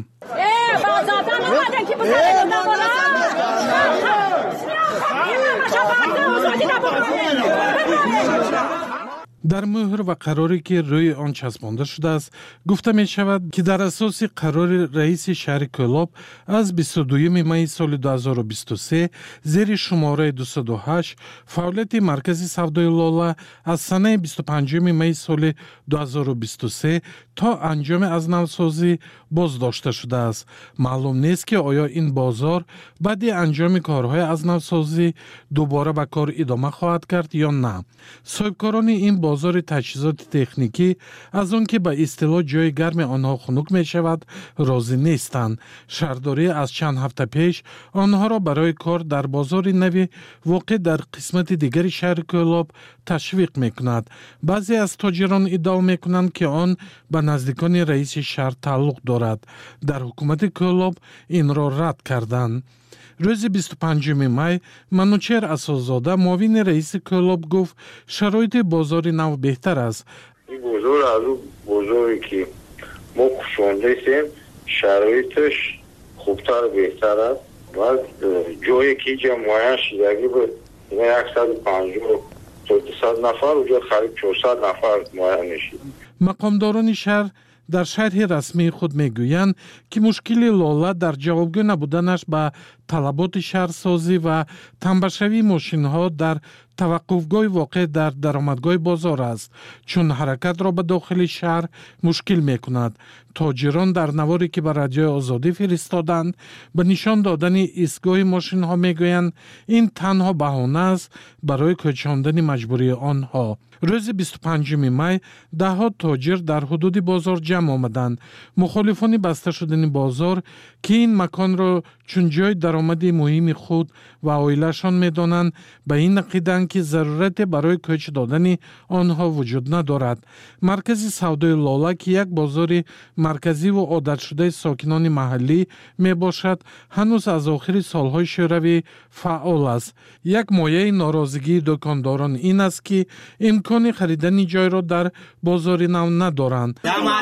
[SPEAKER 4] در مهر و قراری که روی آن چسبانده شده است گفته می شود که در اساس قرار رئیس شهر کلاب از بیست و دوم می سال دو هزار و بیست و سه زیر شماره دویست و هشت فعالیت مرکز سودای لاله از سنه بیست و پنجم می سال دو هزار و بیست و سه تا انجام از نوسازی باز داشته شده است. معلوم نیست که آیا این بازار بعد انجام کارهای از نوسازی دوباره به کار ادامه خواهد کرد یا نه. صاحبکاران این بازار تجهیزات تکنیکی از آن که به اصطلاح جای گرم آنها خنک می شود راضی نیستند. شهرداری از چند هفته پیش آنها را برای کار در بازار نوی واقع در قسمت دیگری شهر کلاب تشویق می کند. بعضی از تاجران ادعا می کنند که آن به نزدیکان رئیس شهر تعلق دارد. در حکومت کلاب این را رد کردند. روز بیست و پنجم می منوچهر اساسزاده معاون رئیس کلاب گفت شرایط بازار نو بهتر است.
[SPEAKER 22] این بازار از اون بازاری که ما کشانده هستیم شرایطش خوبتر و بهتر است و جایی که جا معین شدگی بود صد و پنجاه تا دویست نفر و جا خرید چهارصد نفر معین نشید.
[SPEAKER 4] مقامداران شهر در شرح رسمی خود میگویند که مشکل لاله در جوابگو نبودنش به طلبات شهرسازی و تنبشوی ماشین ها در توقفگاه واقع در درآمدگاه بازار است، چون حرکت را به داخل شهر مشکل می کند. تاجران در نواری که به رادیو آزادی فرستادند به نشان دادن ایستگاه ماشین ها می گویند این تنها بهانه است برای کوچاندن مجبوری آنها. روز بیست و پنجم می ده ها تاجر در حدود بازار جمع آمدند. مخالفان بسته شدن بازار که این مکان را چون جای درآمدی مهم خود و عائله‌شان می‌دانند به این عقیده‌اند که ضرورت برای کوچ دادن آنها وجود ندارد. مرکز سودای لاله که یک بازار مرکزی و عادت شده ساکنان محلی میباشد هنوز از آخر سالهای شوروی فعال است. یک مایه ناراضگی دکانداران این است که امکان خریدن جای را در بازار نو ندارند.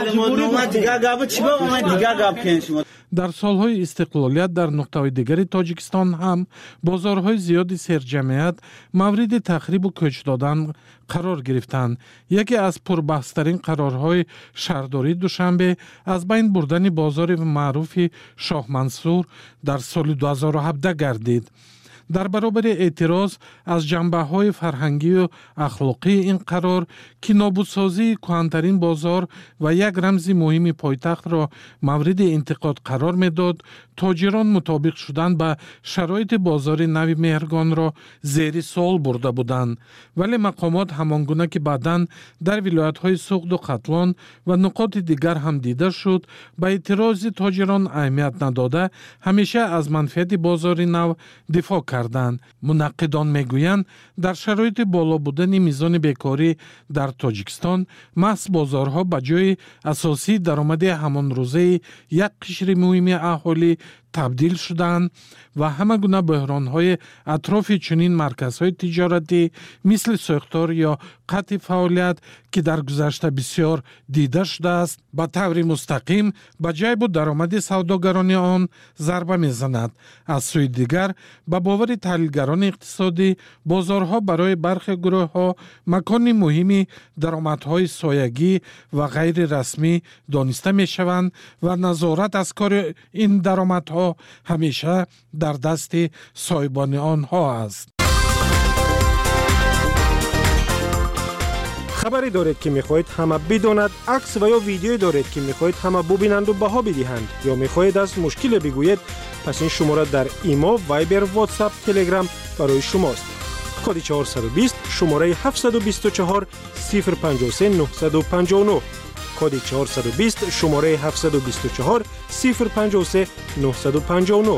[SPEAKER 4] در سالهای استقلالیت در نقطه‌های دیگر تاجیکستان هم بازارهای زیادی سرجمعیت مورد تخریب و کوچ دادن قرار گرفتند. یکی از پربحث‌ترین قرارهای شهرداری دوشنبه از بین بردن بازار معروف شاه منصور در سال دو هزار و هفده گردید. در برابر اعتراض از جنبه‌های فرهنگی و اخلاقی این قرار که نابودسازی کهن‌ترین بازار و یک رمز مهم پایتخت را مورد انتقاد قرار می‌داد، تاجران مطابق شدن به شرایط بازار نو مهرگان را زیر سوال برده بودند. ولی مقامات همانگونه که بعداً در ولایت‌های سوخت و قتلان و نقاط دیگر هم دیده شد، به اعتراض تاجران اهمیت نداده همیشه از منفعت بازار نو دفاع کردند. منقدان میگویند در شرایط بالا بودن میزان بیکاری در تاجیکستان محض بازارها به جای اساسی درآمد همان روزه یک قشر مهم اهالی تبدیل شدند و همه گونه بحران‌های اطراف چنین مرکزهای تجارتی مثل ساختار یا قطع فعالیت که در گذشته بسیار دیده شده است به طور مستقیم به جیب و درآمد سوداگران آن ضربه می‌زند. از سوی دیگر به باور تحلیلگران اقتصادی بازارها برای برخی گروه‌ها مکان مهمی درآمدهای سایگی و غیر رسمی دانسته می‌شوند و نظارت از کار این درآمدها همیشه در دست صاحبان آنها است.
[SPEAKER 19] خبری دارید که میخواهید همه بداند، عکس و یا ویدیویی دارید که میخواهید همه ببینند و بها بدهند یا میخواهید از مشکل بگویید، پس این شماره در ایما، وایبر، واتساپ، تلگرام برای شماست. کد چهارصد و بیست شماره هفتصد و بیست و چهار صفر پنجاه و سه نهصد و پنجاه و نه. کد چهارصد و بیست شماره هفتصد و بیست و چهار صفر پنجاه و سه نهصد و پنجاه و نه.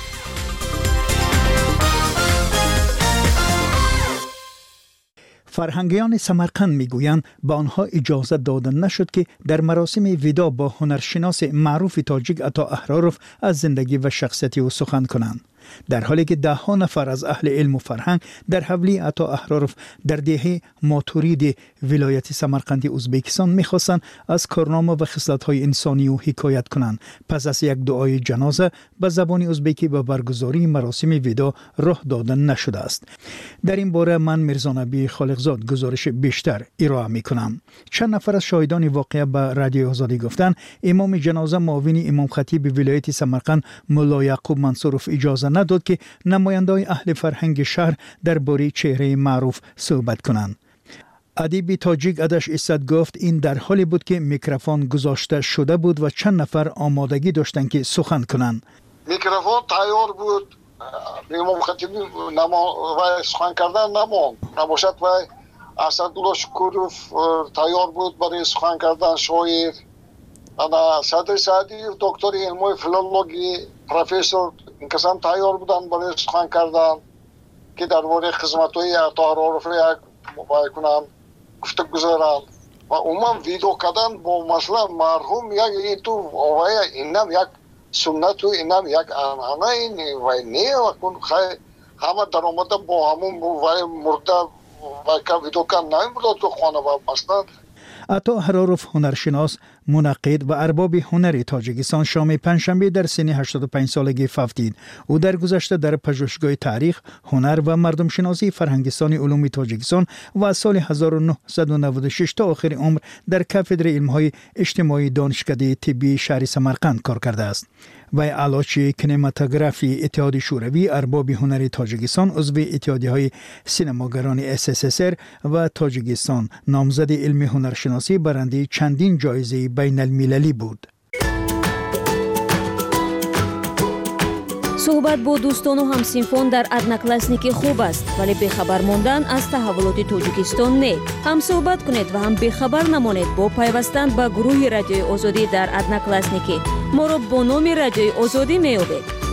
[SPEAKER 7] فرهنگیان سمرقند میگویند به آنها اجازه داده نشد که در مراسم ودا با هنرشناس معروف تاجیک عطا احراروف از زندگی و شخصیت او سخن کنند، در حالی که ده ها نفر از اهل علم و فرهنگ در حولی عطا احراروف در دهه ماتورید ولایت سمرقندی ازبکستان میخواستند از کارنامه و خصلت‌های انسانی او حکایت کنند. پس از یک دعای جنازه به زبان ازبکی به برگزاری مراسم ودا راه داده نشده است. در این باره من میرزا نبی خالقزاد گزارش بیشتر ارائه میکنم. چند نفر از شاهدان واقعه به رادیو آزادی گفتند امام جنازه معاون امام خطیب ولایت سمرقند مولا یعقوب منصوروف اجازه نداد که نماینده‌های اهل فرهنگ شهر درباره چهره معروف صحبت کنند. ادیب تاجیک ادش اسد گفت این در حالی بود که میکروفون گذاشته شده بود و چند نفر آمادگی داشتند که سخن کنند.
[SPEAKER 17] میکروفون تیار بود، امام خطیب نما و سخن کردن نموند. نباشد و اسدالله شکوروف تیار بود برای سخن کردن، شاعر انا صدر سعدی دکتر علم فیلولوژی پروفسور این کسان تیار بودن برای سخن کردن که درباره خدمت‌های عطا احراروف یک کنن گفته گذارن و عموما ویدیو کردن با مثلا مرحوم یک این تو آوای اینم یک سنت و اینم یک آنها این و نه و همه در آمده با همون وای مرده و که ویدیو کردن نمیداد تو خانه و مثلا
[SPEAKER 7] عطا احراروف هنرشناس، منقد و ارباب هنر تاجیکستان شام پنجشنبه در سن هشتاد و پنج سالگی فوتید. او در گذشته در پژوهشگاه تاریخ، هنر و مردم شناسی فرهنگستان علوم تاجیکستان و از سال هزار و نهصد و نود و شش تا آخر عمر در کاتدر علم‌های اجتماعی دانشکده طبی شهر سمرقند کار کرده است. و علاچی کنماتوگرافی اتحاد شوروی، ارباب هنر تاجیکستان، عضو اتحادیه‌های سینماگران اس اس اس ار و تاجیکستان، نامزد علم هنرشناسی، برنده چندین جایزه بین المللی بود.
[SPEAKER 6] صحبت با دوستان و همسینفون در ادناکلاسنیکی خوب است، ولی بخبر ماندن از تحولات تاجیکستان نه. هم صحبت کنید و هم بخبر نمانید با پیوستن به گروه رادیوی آزادی در ادناکلاسنیکی. ما را با نام رادیوی آزادی میابید.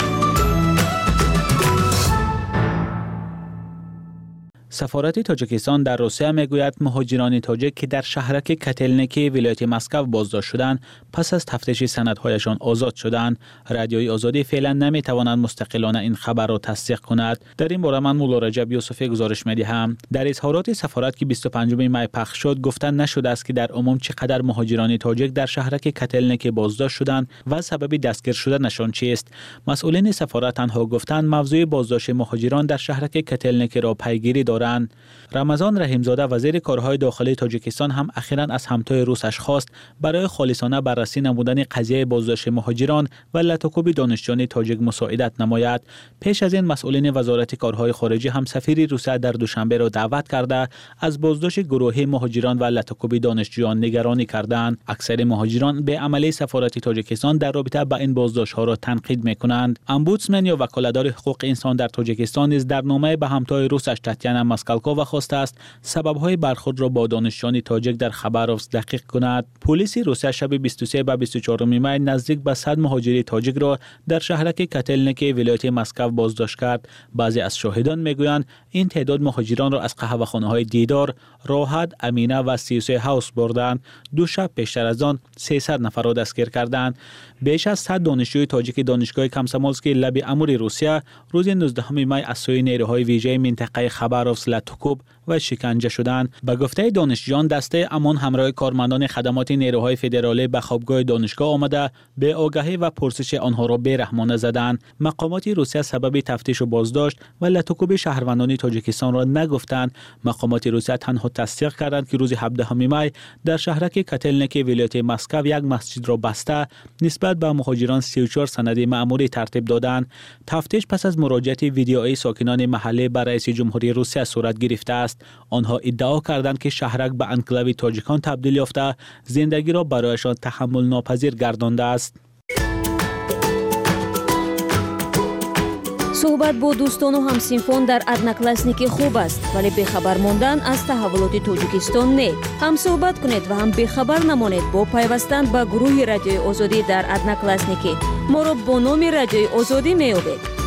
[SPEAKER 18] سفارت تاجیکستان در روسیه میگوید مهاجران تاجیک که در شهرک کتلنکی ولایت مسکو بازداشت شدند پس از تفتیش سندهایشان آزاد شدند. رادیوی آزادی فعلا نمیتواند مستقلانه این خبر را تصدیق کند. در این باره من مولا رجب یوسفی گزارش میدهم. در اظهارات سفارت که بیست و پنجم می پخش شد گفتن نشده است که در عموم چقدر مهاجران تاجیک در شهرک کتلنکی بازداشت شدند و سبب دستگیر شدنشان چیست. مسئولین سفارت تنها گفتند موضوع بازداشت مهاجران در شهرک کتلنکی را پیگیری دارند. رمضان رحیمزاده وزیر کارهای داخلی تاجیکستان هم اخیراً از همتای روسش خواست برای خالصانه بررسی نمودن قضیه بازداشت مهاجران و لطکوب دانشجویان تاجیک مساعدت نماید. پیش از این مسئولین وزارت کارهای خارجه هم سفیر روسیه در دوشنبه را دعوت کرده از بازداشت گروهی مهاجران و لطکوب دانشجویان نگرانی کردند. اکثر مهاجران به عمل سفارت تاجیکستان در رابطه با این بازداشت‌ها را تنقید می‌کنند. امبودسمن یا وکالتدار حقوق انسان در تاجیکستان نیز در نامه به همتای روسش تاتیانا مسکالکووا خواسته است سبب‌های برخورد را با دانشجویان تاجیک در خباروفسک دقیق کند. پلیس روسیه شب بیست و سه و بیست و چهار می نزدیک به صد مهاجر تاجیک را در شهرک کتلنکی ولایت مسکو بازداشت کرد. بعضی از شاهدان میگویند این تعداد مهاجران را از قهوه‌خانه‌های دیدار، راحت، امینه و سی و سه هاوس بردند. دو شب پیشتر از آن سیصد نفر را دستگیر کردند. بیش از صد دانشجوی تاجیک دانشگاه کامسامولسکی لب امور روسیه روز نوزدهم می از سوی نیروهای ویژه منطقه خباروفسک لطکوب و شکنجه شدند. به گفته دانشجویان دسته امان همراه کارمندان خدمات نیروهای فدرالی به خوابگاه دانشگاه آمده به آگاهی و پرسش آنها را بی‌رحمانه زدند. مقامات روسیه سبب تفتیش و بازداشت و لطکوب شهروندان تاجیکستان را نگفتند. مقامات روسیه تنها تصدیق کردند که روز هفدهم می در شهرک کتلنکی ولایت مسکو یک مسجد را بسته نسبت به مهاجران سی و چهار سند مأموری ترتیب دادند. تفتیش پس از مراجعه ویدیویی ساکنان محله به رئیس جمهوری روسیه صورت گرفته است. آنها ادعا کردند که شهرک به انکلاوی تاجیکان تبدیل یافته زندگی را برایشان تحمل ناپذیر گردانده است.
[SPEAKER 6] صحبت با دوستان و همسینفان در ادناکلاسنیکی خوب است، ولی بخبر ماندن از تحولات تاجیکستان نه. هم صحبت کنید و هم بخبر نمانید با پیوستن به گروه رادیوی آزادی در ادناکلاسنیکی. ما را با نام رادیوی آزادی می‌یابید.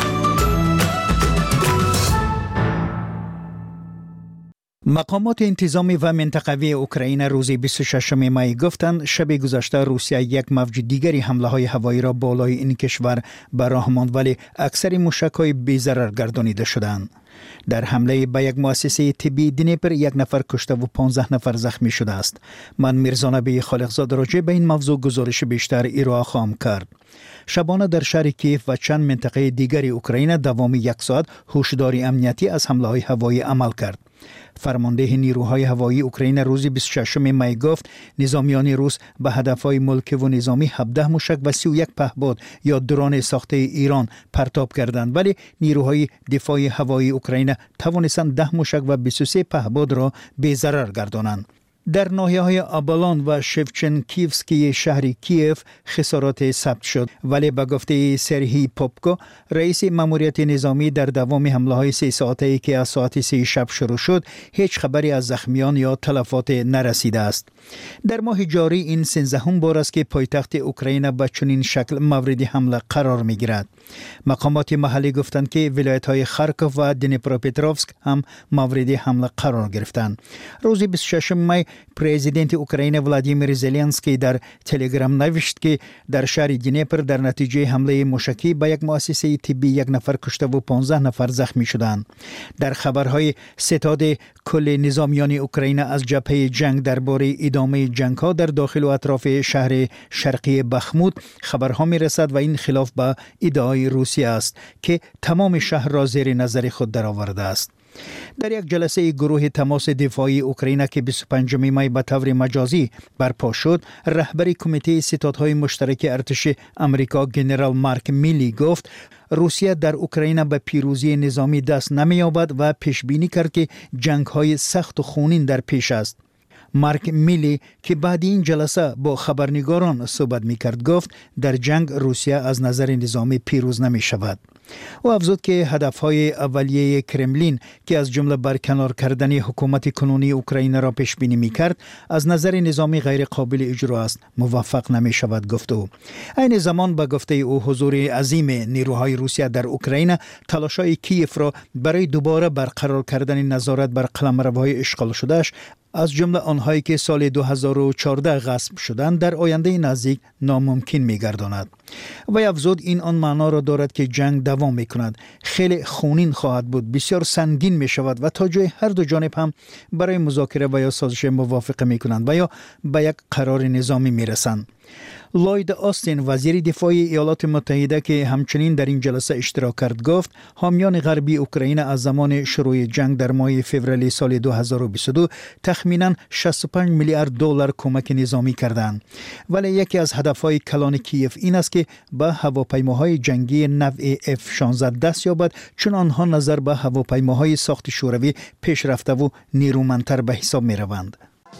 [SPEAKER 7] مقامات انتظامی و منطقوی اوکراین روز بیست و ششم می گفتند شب گذشته روسیه یک موج دیگری حمله های هوایی را بالای این کشور به راه ماند، ولی اکثر موشک‌های بی‌ضرر گردانیده شدند. در حمله به یک مؤسسه طبی دنیپر یک نفر کشته و پانزده نفر زخمی شده است. من میرزا نبی خالقزاد راجع به این موضوع گزارش بیشتر ارائه خواهم کرد. شبانه در شهر کیف و چند منطقه دیگری اوکراین دوام یک ساعت هشداری امنیتی از حمله های هوایی عمل کرد. فرمانده نیروهای هوایی اوکراین روز بیست و ششم می گفت نظامیان روس به هدفهای ملکی و نظامی هفده موشک و سی و یک پهپاد یا درون ساخته ایران پرتاب کردند، ولی نیروهای دفاع هوایی اوکراین توانستند ده موشک و بیست و سه پهپاد را بی ضرر گردانند. در ناحیه‌های آبالان و شفچنکیفسکی شهر کیف خسارات ثبت شد، ولی به گفته سرهی پوپکو رئیس ماموریت نظامی در دوام حمله‌های سه ساعته‌ای که از ساعت سه شب شروع شد هیچ خبری از زخمیان یا تلفات نرسیده است. در ماه جاری این سیزدهم بار است که پایتخت اوکراین به چنین شکل مورد حمله قرار می‌گیرد. مقامات محلی گفتند که ولایت‌های خارکوف و دنیپروپتروفسک هم مورد حمله قرار گرفتند. روز بیست و ششم می پرزیدنت اوکراین ولادیمیر زلنسکی در تلگرام نوشت که در شهر دنیپر در نتیجه حمله موشکی به یک مؤسسه طبی یک نفر کشته و پانزده نفر زخمی شدند. در خبرهای ستاد کل نظامیان اوکراین از جبهه جنگ درباره ادامه جنگ‌ها در داخل و اطراف شهر شرقی بخمود خبرها می‌رسد و این خلاف با ادعای روسیه است که تمام شهر را زیر نظر خود درآورده است. در یک جلسه گروه تماس دفاعی اوکراین که بیست و پنجم می به طور مجازی برپا شد، رهبر کمیته ستادهای مشترک ارتش امریکا جنرال مارک میلی گفت روسیه در اوکراین به پیروزی نظامی دست نمی‌یابد و پیش بینی کرد که جنگ‌های سخت و خونین در پیش است. مارک میلی که بعد این جلسه با خبرنگاران صحبت می‌کرد گفت در جنگ روسیه از نظر نظامی پیروز نمی‌شود. او افزود که هدف‌های اولیه کرملین که از جمله برکنار کردن حکومت کنونی اوکراین را پیش بینی می‌کرد از نظر نظامی غیر قابل اجرا است، موفق نمی‌شود گفت او. این زمان به گفته او حضور عظیم نیروهای روسیه در اوکراین تلاش‌های کیف را برای دوباره برقرار کردن نظارت بر قلمروهای اشغال شده‌اش از جمله آنهایی که سال دو هزار و چهارده غصب شدند در آینده نزدیک ناممکن می‌گرداند. و افزود این آن معنا را دارد که جنگ دوام می‌کند، خیلی خونین خواهد بود، بسیار سنگین می‌شود و تا جای هر دو جانب هم برای مذاکره و یا سازش موافقه می‌کنند و یا به یک قرار نظامی می‌رسند. لوید آستین وزیر دفاع ایالات متحده که همچنین در این جلسه اشتراک کرد گفت حامیان غربی اوکراین از زمان شروع جنگ در ماه فوریه سال دو هزار و بیست و دو تخمیناً شصت و پنج میلیارد دلار کمک نظامی کردند، ولی یکی از هدفهای کلان کیف این است که به هواپیماهای جنگی نوع اف شانزده دست یابد، چون آنها نظر به هواپیماهای ساخت شوروی پیشرفته و نیرومندتر به حساب می‌روند.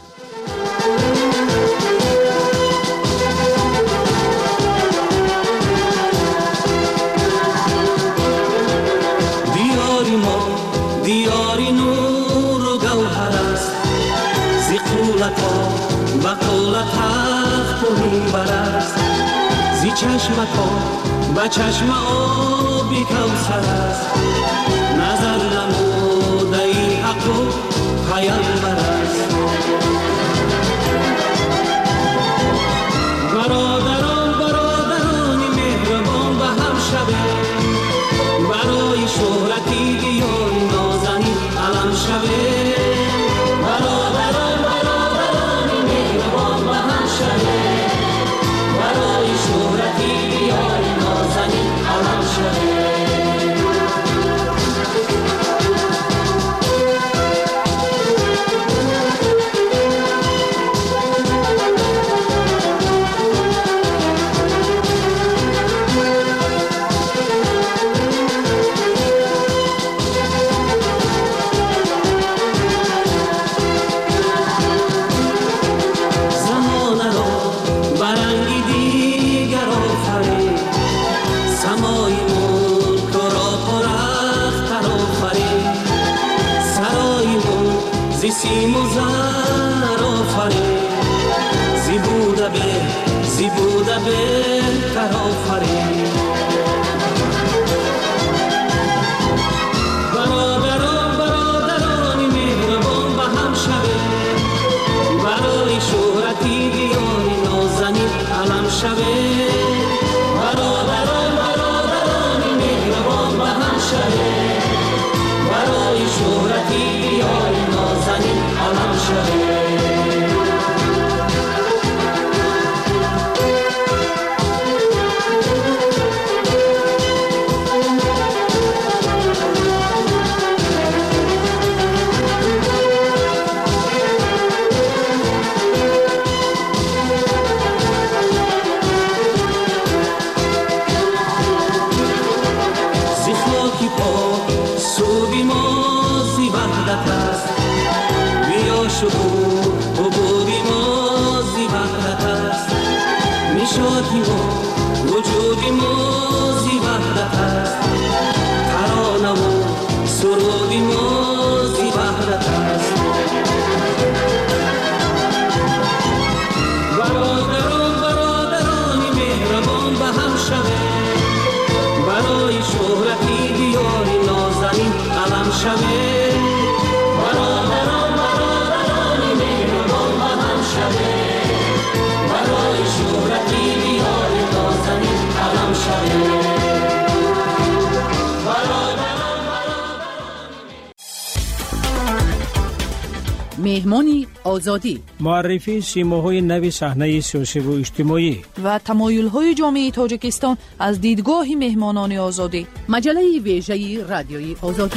[SPEAKER 21] دیاری نور و گوهر است زی قولت ها و قولت تخت و منبر است زی چشمت ها و چشم آبی کوثر است نظر نموده ای حق و پیامبر است. برادران برادران مهربان به هم شبه برای شهرتی بیان نازنین علم شبه. برادران برادران مهربان به هم شبه برای شهرتی بیان نازنین علم شبه. ما زی وحدت است بیا شکوه عبوری ما زی وحدت است نشاطی ما وجودی ما زی وحدت است ترانه و سرودی ما زی وحدت است برادران برادرانی مهربان به هم شوه برای شهرتی دیاری نازنین علم شوه برادران برادرانی مهربان به هم شوه برای شهرتی دیاری نازنین علم شوه
[SPEAKER 20] مهمانی آزادی
[SPEAKER 19] معرفی سیماهای نوی صحنه سیاسی و اجتماعی
[SPEAKER 20] و تمایل‌های جامعه تاجیکستان از دیدگاه مهمانان آزادی مجله ویژه رادیوی آزادی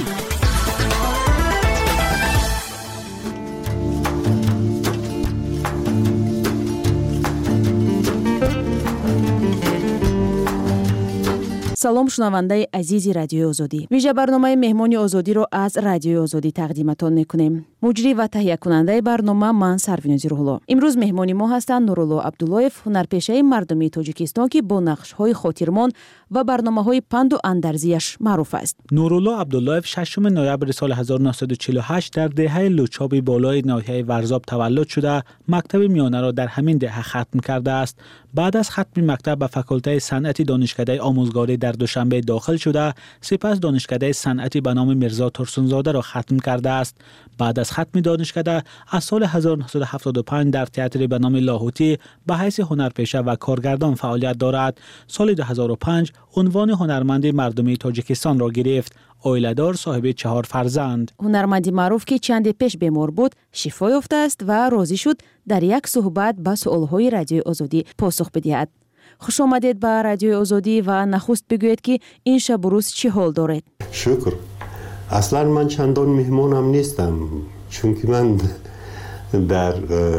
[SPEAKER 20] салом шунавандаи азизи радиои озодӣ вижа барномаи меҳмони озодиро аз радиои озодӣ тақдиматон мекунем муҷрӣ ва таҳиякунандаи барнома ман сарвинози рӯҳулло имрӯз меҳмони мо ҳастанд нурулло абдуллоев ҳунарпешаи мардумии тоҷикистон ки бо нақшҳои хотирмон ва барномаҳои панду андарзияш маъруф аст
[SPEAKER 18] нурулло абдуллоев шашум ноябри соли ҳазору наҳсаду чилу ҳашт дар деҳаи лучоби болои ноҳияи варзоб таваллуд шуда мактаби миёнаро дар ҳамин деҳа хатм кардааст баъд аз хатми мактаб ба факултаи санъати донишкадаи омӯзгорӣ дар душанбе дохил шуда сипас донишкадаи санъати ба номи мирзо турсунзодаро хатм кардааст баъд аз хатми донишкада аз соли ҳазору наҳсаду ҳафтоду панҷ дар театри ба номи лоҳутӣ ба ҳайси ҳунарпеша ва коргардон фаъолият дорад соли ду ҳазору панҷ унвони ҳунарманди мардумии тоҷикистонро гирифт оиладор соҳиби чаҳор фарзанд
[SPEAKER 6] ҳунарманди маъруф ки чанде пеш бемор буд шифо ёфтааст ва розӣ шуд дар як суҳбат ба суолҳои радиои озодӣ посух бидиҳад хуш омадед ба радиои озодӣ ва нахуст бигӯед ки ин шабу рӯз чӣ ҳол доред
[SPEAKER 3] шукр аслан ман чандон меҳмонам нестам чунки ман дар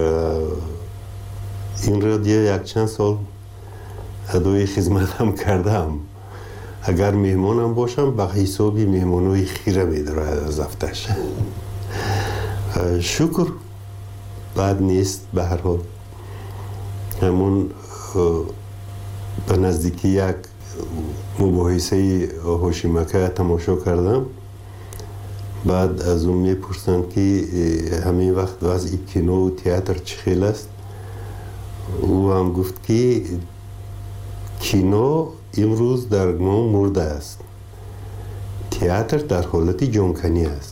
[SPEAKER 3] ин радио якчанд сол адои хизматам кардам агар меҳмонам бошам ба ҳисоби меҳмонои хира медорад аз афташ шукр бад нест ба ҳар ҳол ҳамон ба наздики як мубоҳисаи ҳошимака тамошо кардам баъд аз ӯ мепурсанд ки ҳамин вақт вазъи кинову театр чӣ хел аст ӯ ҳам гуфт ки кино имрӯз дар мо мурдааст театр дар ҳолати ҷонканӣ аст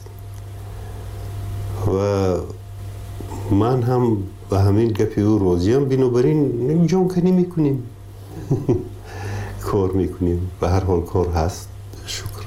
[SPEAKER 3] ва ман ҳам ба ҳамин гапи ӯ розиам бинобар ин ҷонканӣ мекунем кор мекунем ба ҳар ҳол кор ҳаст шукр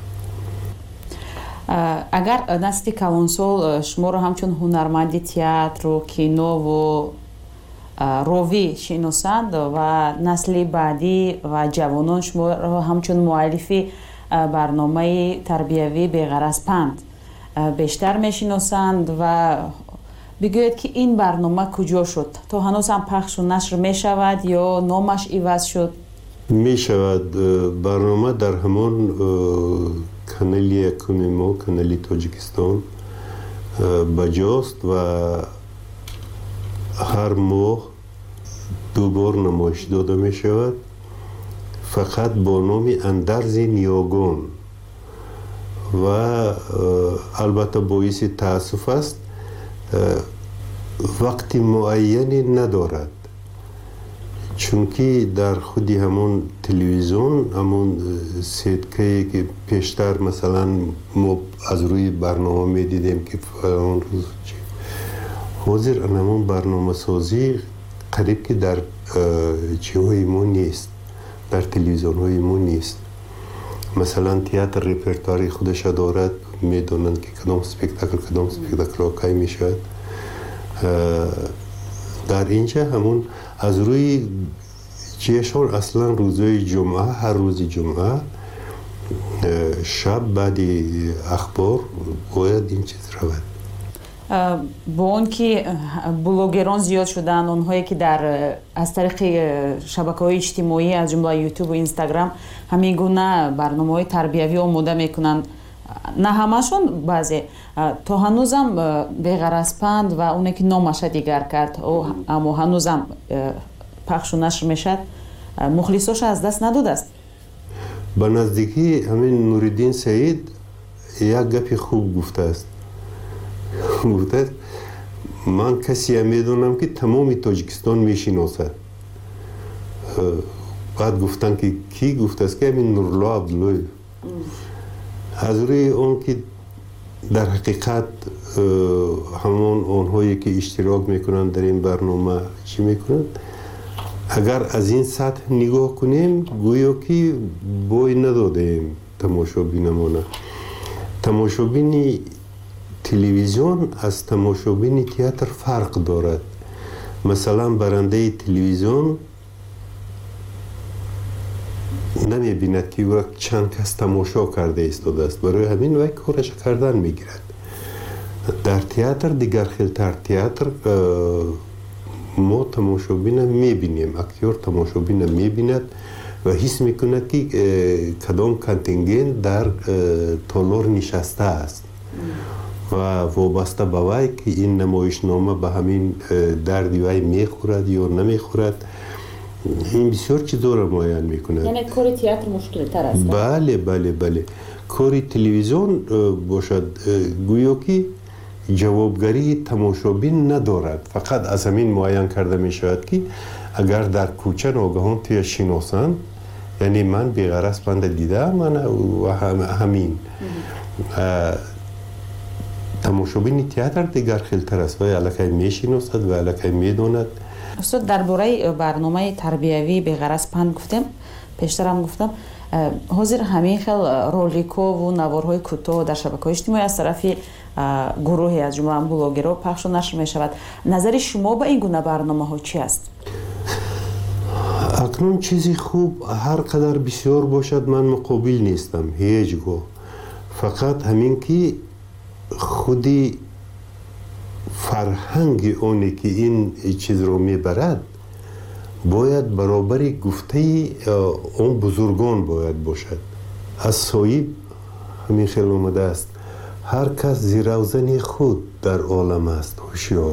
[SPEAKER 8] агар насли калонсол шуморо ҳамчун ҳунарманди театру кинову ровӣ шиносанд ва насли баъдӣ ва ҷавонон шуморо ҳамчун муаллифи барномаи тарбиявӣ беғараз панд бештар мешиносанд ва бигӯед ки ин барнома куҷо шуд то ҳанӯз ҳам пахшу нашр мешавад ё номаш иваз шуд
[SPEAKER 3] мешавад барнома дар ҳамон канали якуми мо канали тоҷикистон баҷост ва ҳар моҳ ду бор намоиш дода мешавад фақат бо номи андарзи ниёгон ва албатта боиси таассуф аст вақти муайяне надорад чунки дар худи ҳамон телевизион ҳамон сеткае ки пештар масалан мо аз рӯи барнома медидем ки фалон рӯз ҳозир ҳамон барномасозӣ қариб ки дар ҷиҳои мо нест дар телевизионҳои мо нест масалан театр репертуари худаша дорад медонанд ки кадом спектакл кадом спектаклҳо кай мешавад дар инҷа ҳамон аз рӯи ҷешон аслан рӯзҳои ҷумъа ҳар рӯзи ҷумъа шаб баъди ахбор бояд ин чиз равад
[SPEAKER 8] бо он ки блогерон зиёд шуданд онҳое ки дар аз тариқи шабакаҳои иҷтимоӣ аз ҷумла ютубу инстаграм ҳамин гуна барномаҳои тарбиявӣ омода мекунанд نه همشون بعضی تو هنوزم بغرضپند و اونه که نامش دیگر کرد او اما هنوزم پخش و نشر میشد مخلصاش از دست نداده است.
[SPEAKER 3] به نزدیکی همین نوردین سعید یک گپی خوب گفته است. گفته است من کسی میدونم که تمام تاجیکستان میشناسد. بعد گفتن که کی گفته است که همین نورالله عبدالله. از روی اون که در حقیقت همون اونهایی که اشتراک میکنن در این برنامه چی میکنن، اگر از این سطح نگاه کنیم گویا که بوی ندادیم تماشابینمانه. تماشابین تلویزیون از تماشابین تئاتر فرق دارد. مثلا برنده تلویزیون نمی بیند که او چند کس تماشا کرده ایستاده است، برای همین وقت کارش کردن میگیرد. در تئاتر دیگر خیلتر تئاتر ما تماشابین میبینیم، اکتور تماشابین میبیند و حس میکند که کدام کانتینگنت در تالار نشسته است و وابسته به وی که این نمایشنامه به همین دردی وی میخورد یا نمیخورد. این بسیار چیزا را معین میکند.
[SPEAKER 8] یعنی کار تئاتر مشکل تر است.
[SPEAKER 3] بله بله بله. کار تلویزیون باشد گویا که جوابگری تماشابین ندارد، فقط از همین معین کرده می شود که اگر در کوچه ناگهان توی شناسان، یعنی من بی‌غرض بنده دیدم من و هم همین تماشابین تئاتر دیگر خیلتر است و الکی می شناسد و الکی می داند.
[SPEAKER 8] استاد درباره برنامه تربیوی بی‌غرض پند گفتم، پیشتر هم گفتم حاضر همین خیل رولیکو و نوارهای کوتاه در شبکه‌های اجتماعی از طرف گروهی از جمله بلاگرها پخش و نشر می شود. نظر شما به این گونه برنامه ها چی است؟
[SPEAKER 3] اکنون چیزی خوب هر قدر بسیار باشد من مقابل نیستم هیچگاه، فقط همین که خودی فرهنگ اونی که این چیز رو میبرد باید برابر گفته اون بزرگان باید باشد. از صاحب همین خیلی اومده است هر کس زیروزن خود در عالم است هوشیار،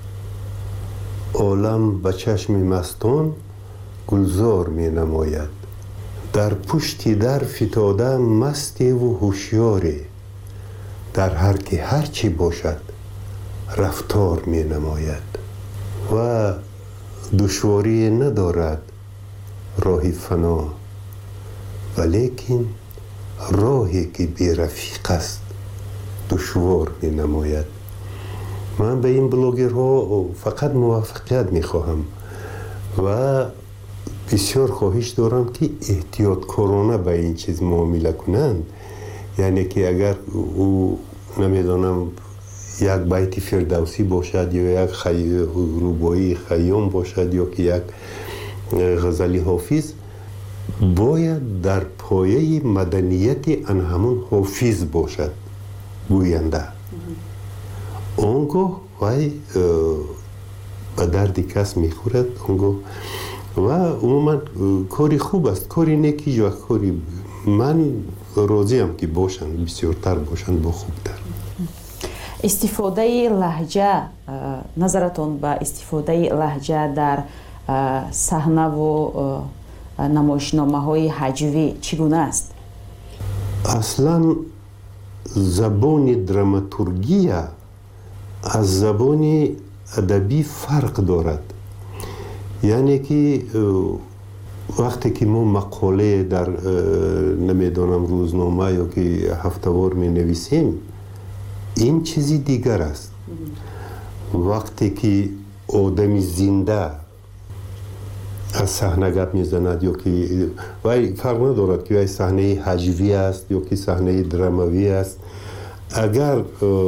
[SPEAKER 3] عالم به چشم مستان گلزار می نماید، در پشتی در فتاده مستی و هوشیاری، در هر که هرچی باشد رفتار می نماید و دشواری ندارد راهی فنا، ولیکن راهی که بی رفیق است دشوار می نماید. من به این بلاگرها فقط موفقیت می خواهم و بسیار خواهش دارم که احتیاط کارانه به این چیز معامله کنند. یعنی که اگر او نمیدانم یک بیت فردوسی باشد یا یک خی... روبایی خیام باشد یا که یک غزلی حافظ، باید در پایه مدنیت ان همون حافظ باشد گوینده. اونگاه وی به درد کس میخورد اونگاه و عموما کاری خوب است، کاری نیکی یا کاری من راضیم که باشند بسیارتر باشند با خوبتر.
[SPEAKER 8] استفاده لهجه، نظرتون به استفاده لهجه در صحنه و نمایشنامه های هجوی چگونه است؟
[SPEAKER 3] اصلا زبان دراماتورگی از زبان ادبی فرق دارد. یعنی که وقتی که ما مقاله در نمیدانم روزنامه یا که هفتهوار می نویسیم این چیزی دیگر است. وقتی که آدمی زنده از صحنه گپ میزند یا که وای فرق ندارد که وای صحنه هجوی است یا که صحنه دراموی است، اگر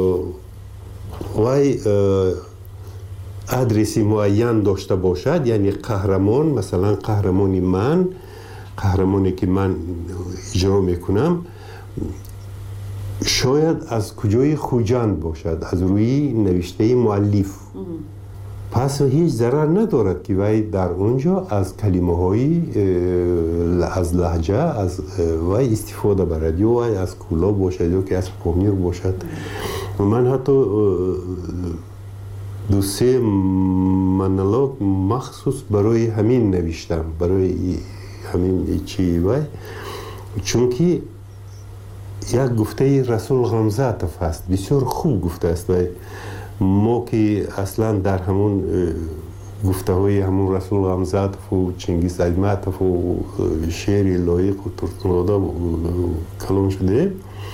[SPEAKER 3] وای ادرسی معین داشته باشد، یعنی قهرمان، مثلا قهرمانی من قهرمانی که من اجرا میکنم شاید از کجای خوجند باشد، از روی نوشته مؤلف پس هیچ ضرر ندارد که وی در اونجا از کلمه های از لهجه از وی استفاده برد یا وی از کولا باشد یا که از پامیر باشد. من حتی دو سه منالوگ مخصوص برای همین نوشتم، برای همین چی وی، چون که یک گفته رسول غمزاتف هست، بسیار خوب گفته است. وی ما که اصلا در همون گفته های همون رسول غمزاتف و چنگیز ایتماتف و شعر لایق و ترکمنادا کلام شده،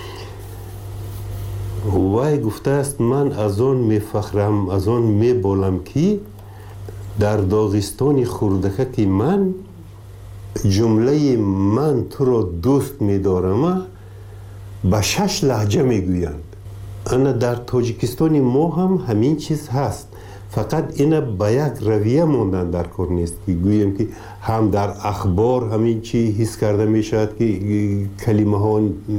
[SPEAKER 3] وی گفته است من از آن می فخرم، از آن می بالم که در داغستان خردکه که من جمله من تو را دوست می دارم به شش لهجه می گویند. انا در تاجیکستان ما هم همین چیز هست، فقط اینا به یک رویه ماندن در کار نیست که گویم که هم در اخبار همین چی حس کرده می شود که کلمه ها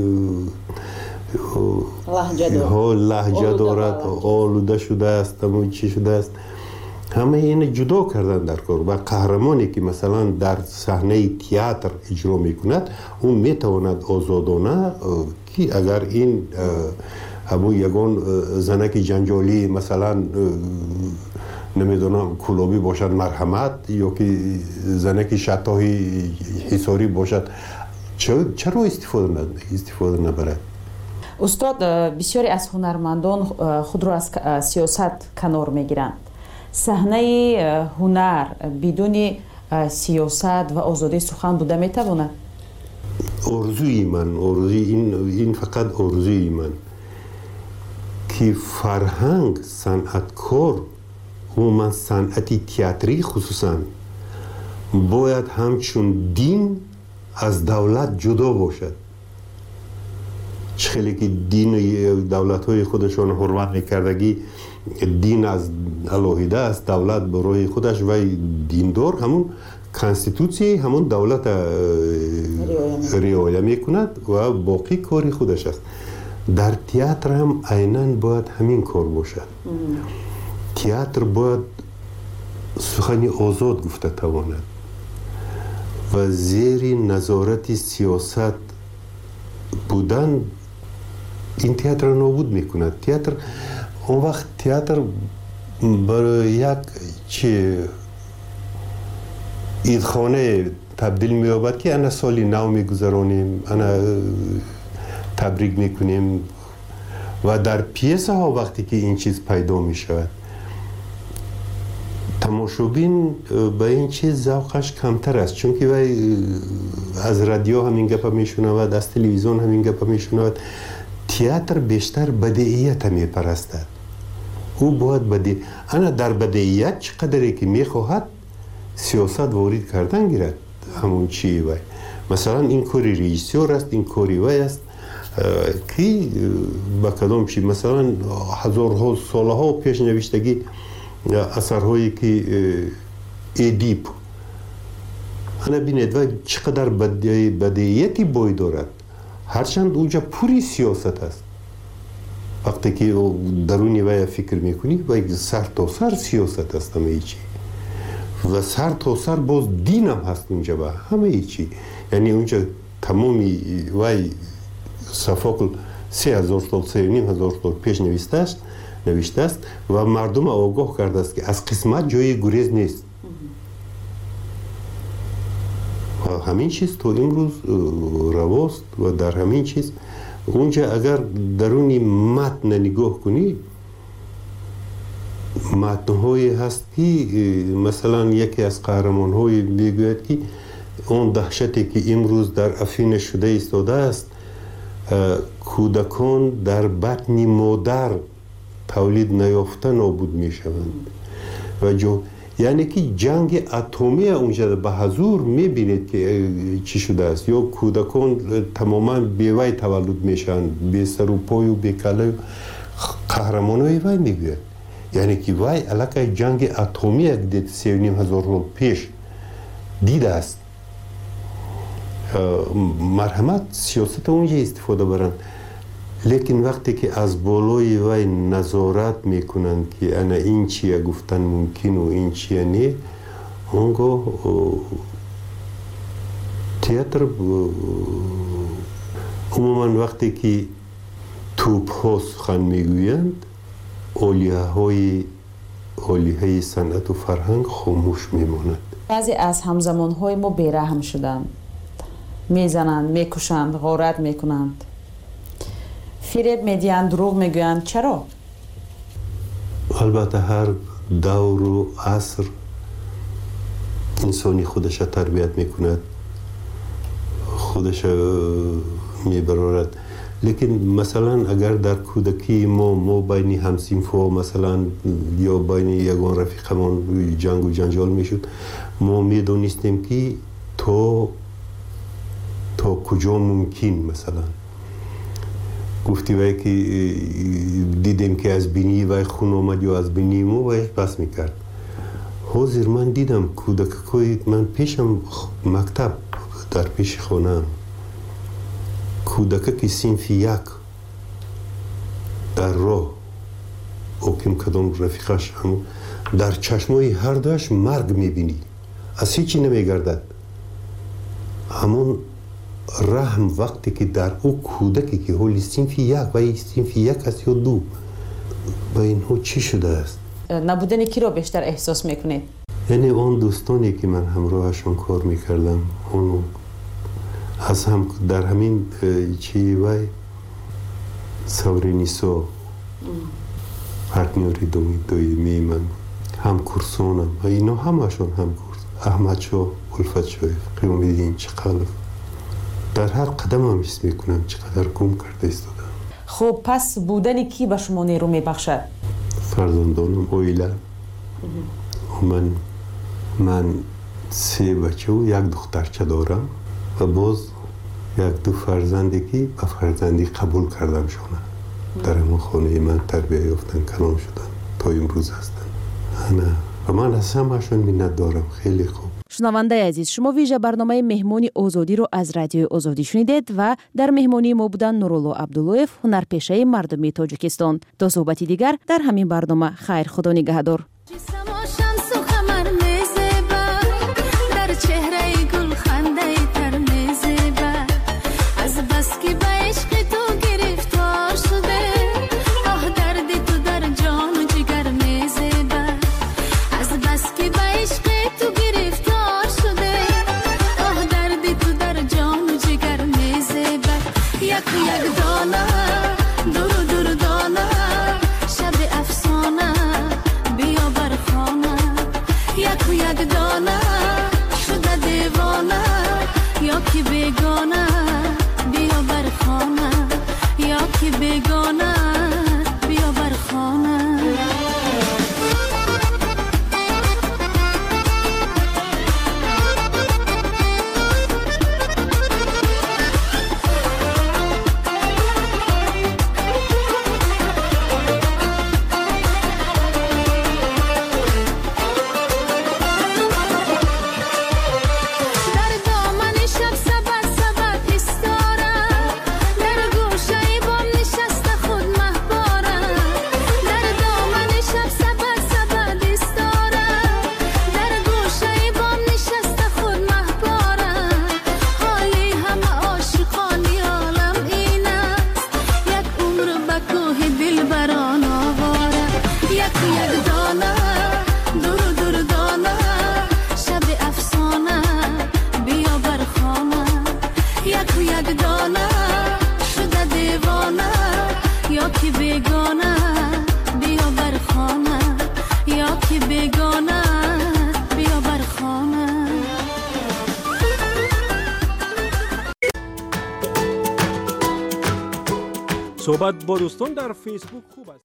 [SPEAKER 3] لهجه دارد، آلوده شده است، همون چی شده است، همه این جدا کردن در کار. و قهرمانی که مثلا در صحنه تئاتر اجرا میکند اون میتواند آزادانه که اگر این همون یگان زنک جنجالی مثلا نمیدونم کلابی باشد مرحمت، یا که زنک شتاهی حساری باشد، چرا استفاده ند استفاده نبرد؟
[SPEAKER 8] استاد، بسیاری از هنرمندان خود را از سیاست کنار میگیرند. صحنه هنر بدون سیاست و آزادی سخن بوده میتواند؟
[SPEAKER 3] آرزوی من، آرزوی این این فقط آرزوی من که فرهنگ، صنعتکار و من صنعتی تئاتری خصوصا باید همچون دین از دولت جدا باشد. خیلی که دین دولت های خودشان حرمت میکردگی دین از الهیده است، دولت برای خودش و دیندار همون کانستیتوسی همون دولت رعایت میکند و باقی کاری خودش است. در تئاتر هم عیناً باید همین کار باشد. تئاتر باید سخنی آزاد گفته تواند و زیر نظارت سیاست بودن این تئاتر را نابود میکند. تئاتر اون وقت تئاتر برای یک چی ایدخانه تبدیل می‌یابد که انا سالی نو میگذرانیم، انا تبریک میکنیم و در پیسه ها وقتی که این چیز پیدا میشود تماشابین به این چیز ذوقش کمتر است، چون که وی از رادیو همین گپ میشنود، از تلویزیون همین گپ میشنود. تئاتر بیشتر بدیعیت میپرستد. او باید بدی انا در بدیعیت چقدری که میخواهد سیاست وارد کردن گیرد همون چی وی. مثلا این کاری رئیسور است، این کاری وی است که با کدام چی مثلا هزارها سالها پیش نوشتگی اثرهایی که ادیپ انا بینید و چقدر بدیعیتی بای دارد، هرچند اونجا پوری سیاست است. وقتی که درونی وی فکر میکنی و سر تا سر سیاست است همه چی و سر تا سر باز دین هم هست اونجا و همه چی. یعنی اونجا تمامی وی صفاقل سه هزار سال سه نیم هزار سال پیش نوشته است نوشته است و مردم آگاه کرده است که از قسمت جای گریز نیست. و همین چیز تو امروز رواست و در همین چیز اونجا اگر درونی متن نگاه کنی متن‌هایی هست که مثلا یکی از قهرمان‌های میگوید که اون دهشتی که امروز در افین شده ایستاده است کودکان در بطن مادر تولید نیافته نابود میشوند و جو یعنی که جنگ اتمی اونجا به حضور میبینید که چی شده است، یا کودکان تماما بیوی تولد میشن، بی سر و پای و بی کله. قهرمانای وی میگوید یعنی که وی علاقه جنگ اتمی یک دید سی و نیم هزار سال پیش دیده است. مرحمت سیاست اونجا استفاده برن. لیکن وقتی که از بالای وی نظارت میکنند که انا این چیه گفتن ممکن و این چیه نه، اونگاه تئاتر عموما وقتی که توپ ها سخن میگویند، اولیه های اولیه های صنعت و فرهنگ خاموش میماند.
[SPEAKER 8] بعضی از همزمان های ما بیرحم شدند، میزنند، میکشند، غارت میکنند، فریب میدهند، دروغ میگویند. چرا؟
[SPEAKER 3] البته هر دور و عصر انسانی خودش تربیت میکند، خودش میبرارد. لیکن مثلا اگر در کودکی ما ما بین همسینفا مثلا یا بین یگان رفیقمان جنگ و جنجال میشد، ما میدونستیم که تا تا کجا ممکن مثلا گفتی وای که دیدیم که از بینی وای خون آمد یا از بینی ما وای بس میکرد. حاضر من دیدم کودکای من پیشم مکتب در پیش خانم کودک که صنف یک در راه اوکیم کدام رفیقش هم در چشمای هر دوش مرگ میبینی، از هیچی نمیگردد. همون رحم وقتی که در او کودکی که حالی صنف یک و این صنف یک است یا دو و اینها چی شده است؟
[SPEAKER 8] نبودن کی را بیشتر احساس میکنید؟
[SPEAKER 3] یعنی اون دوستانی که من همراهشون کار میکردم، اون از هم در همین چی وای سورینیسو پارتنری دومی دویمی من هم کورسونم و اینا همشون هم کورس احمد شو الفت شویف قیام دیدین چقدر در هر قدم هم حس میکنم چقدر گم کرده ایستادم.
[SPEAKER 8] خب پس بودن کی به شما نیرو میبخشد؟
[SPEAKER 3] فرزندانم اویلا من من سه بچه و یک دخترچه دارم و باز یک دو فرزندی که به فرزندی قبول کردم شونه در همون خانه من تربیه یافتن کلام شدن تا امروز هستن. انا و من از همه‌شون منت دارم. خیلی خوب.
[SPEAKER 6] شنونده عزیز، شما ویژه برنامه مهمانی آزادی رو از رادیو آزادی شنیدید و در مهمانی ما بودن نورالله عبداللهیف، هنرپیشه مردمی تاجیکستان. تا صحبتی دیگر در همین برنامه. خیر، خدا نگهدار.
[SPEAKER 19] صحبت با دوستان در فیسبوک خوب است.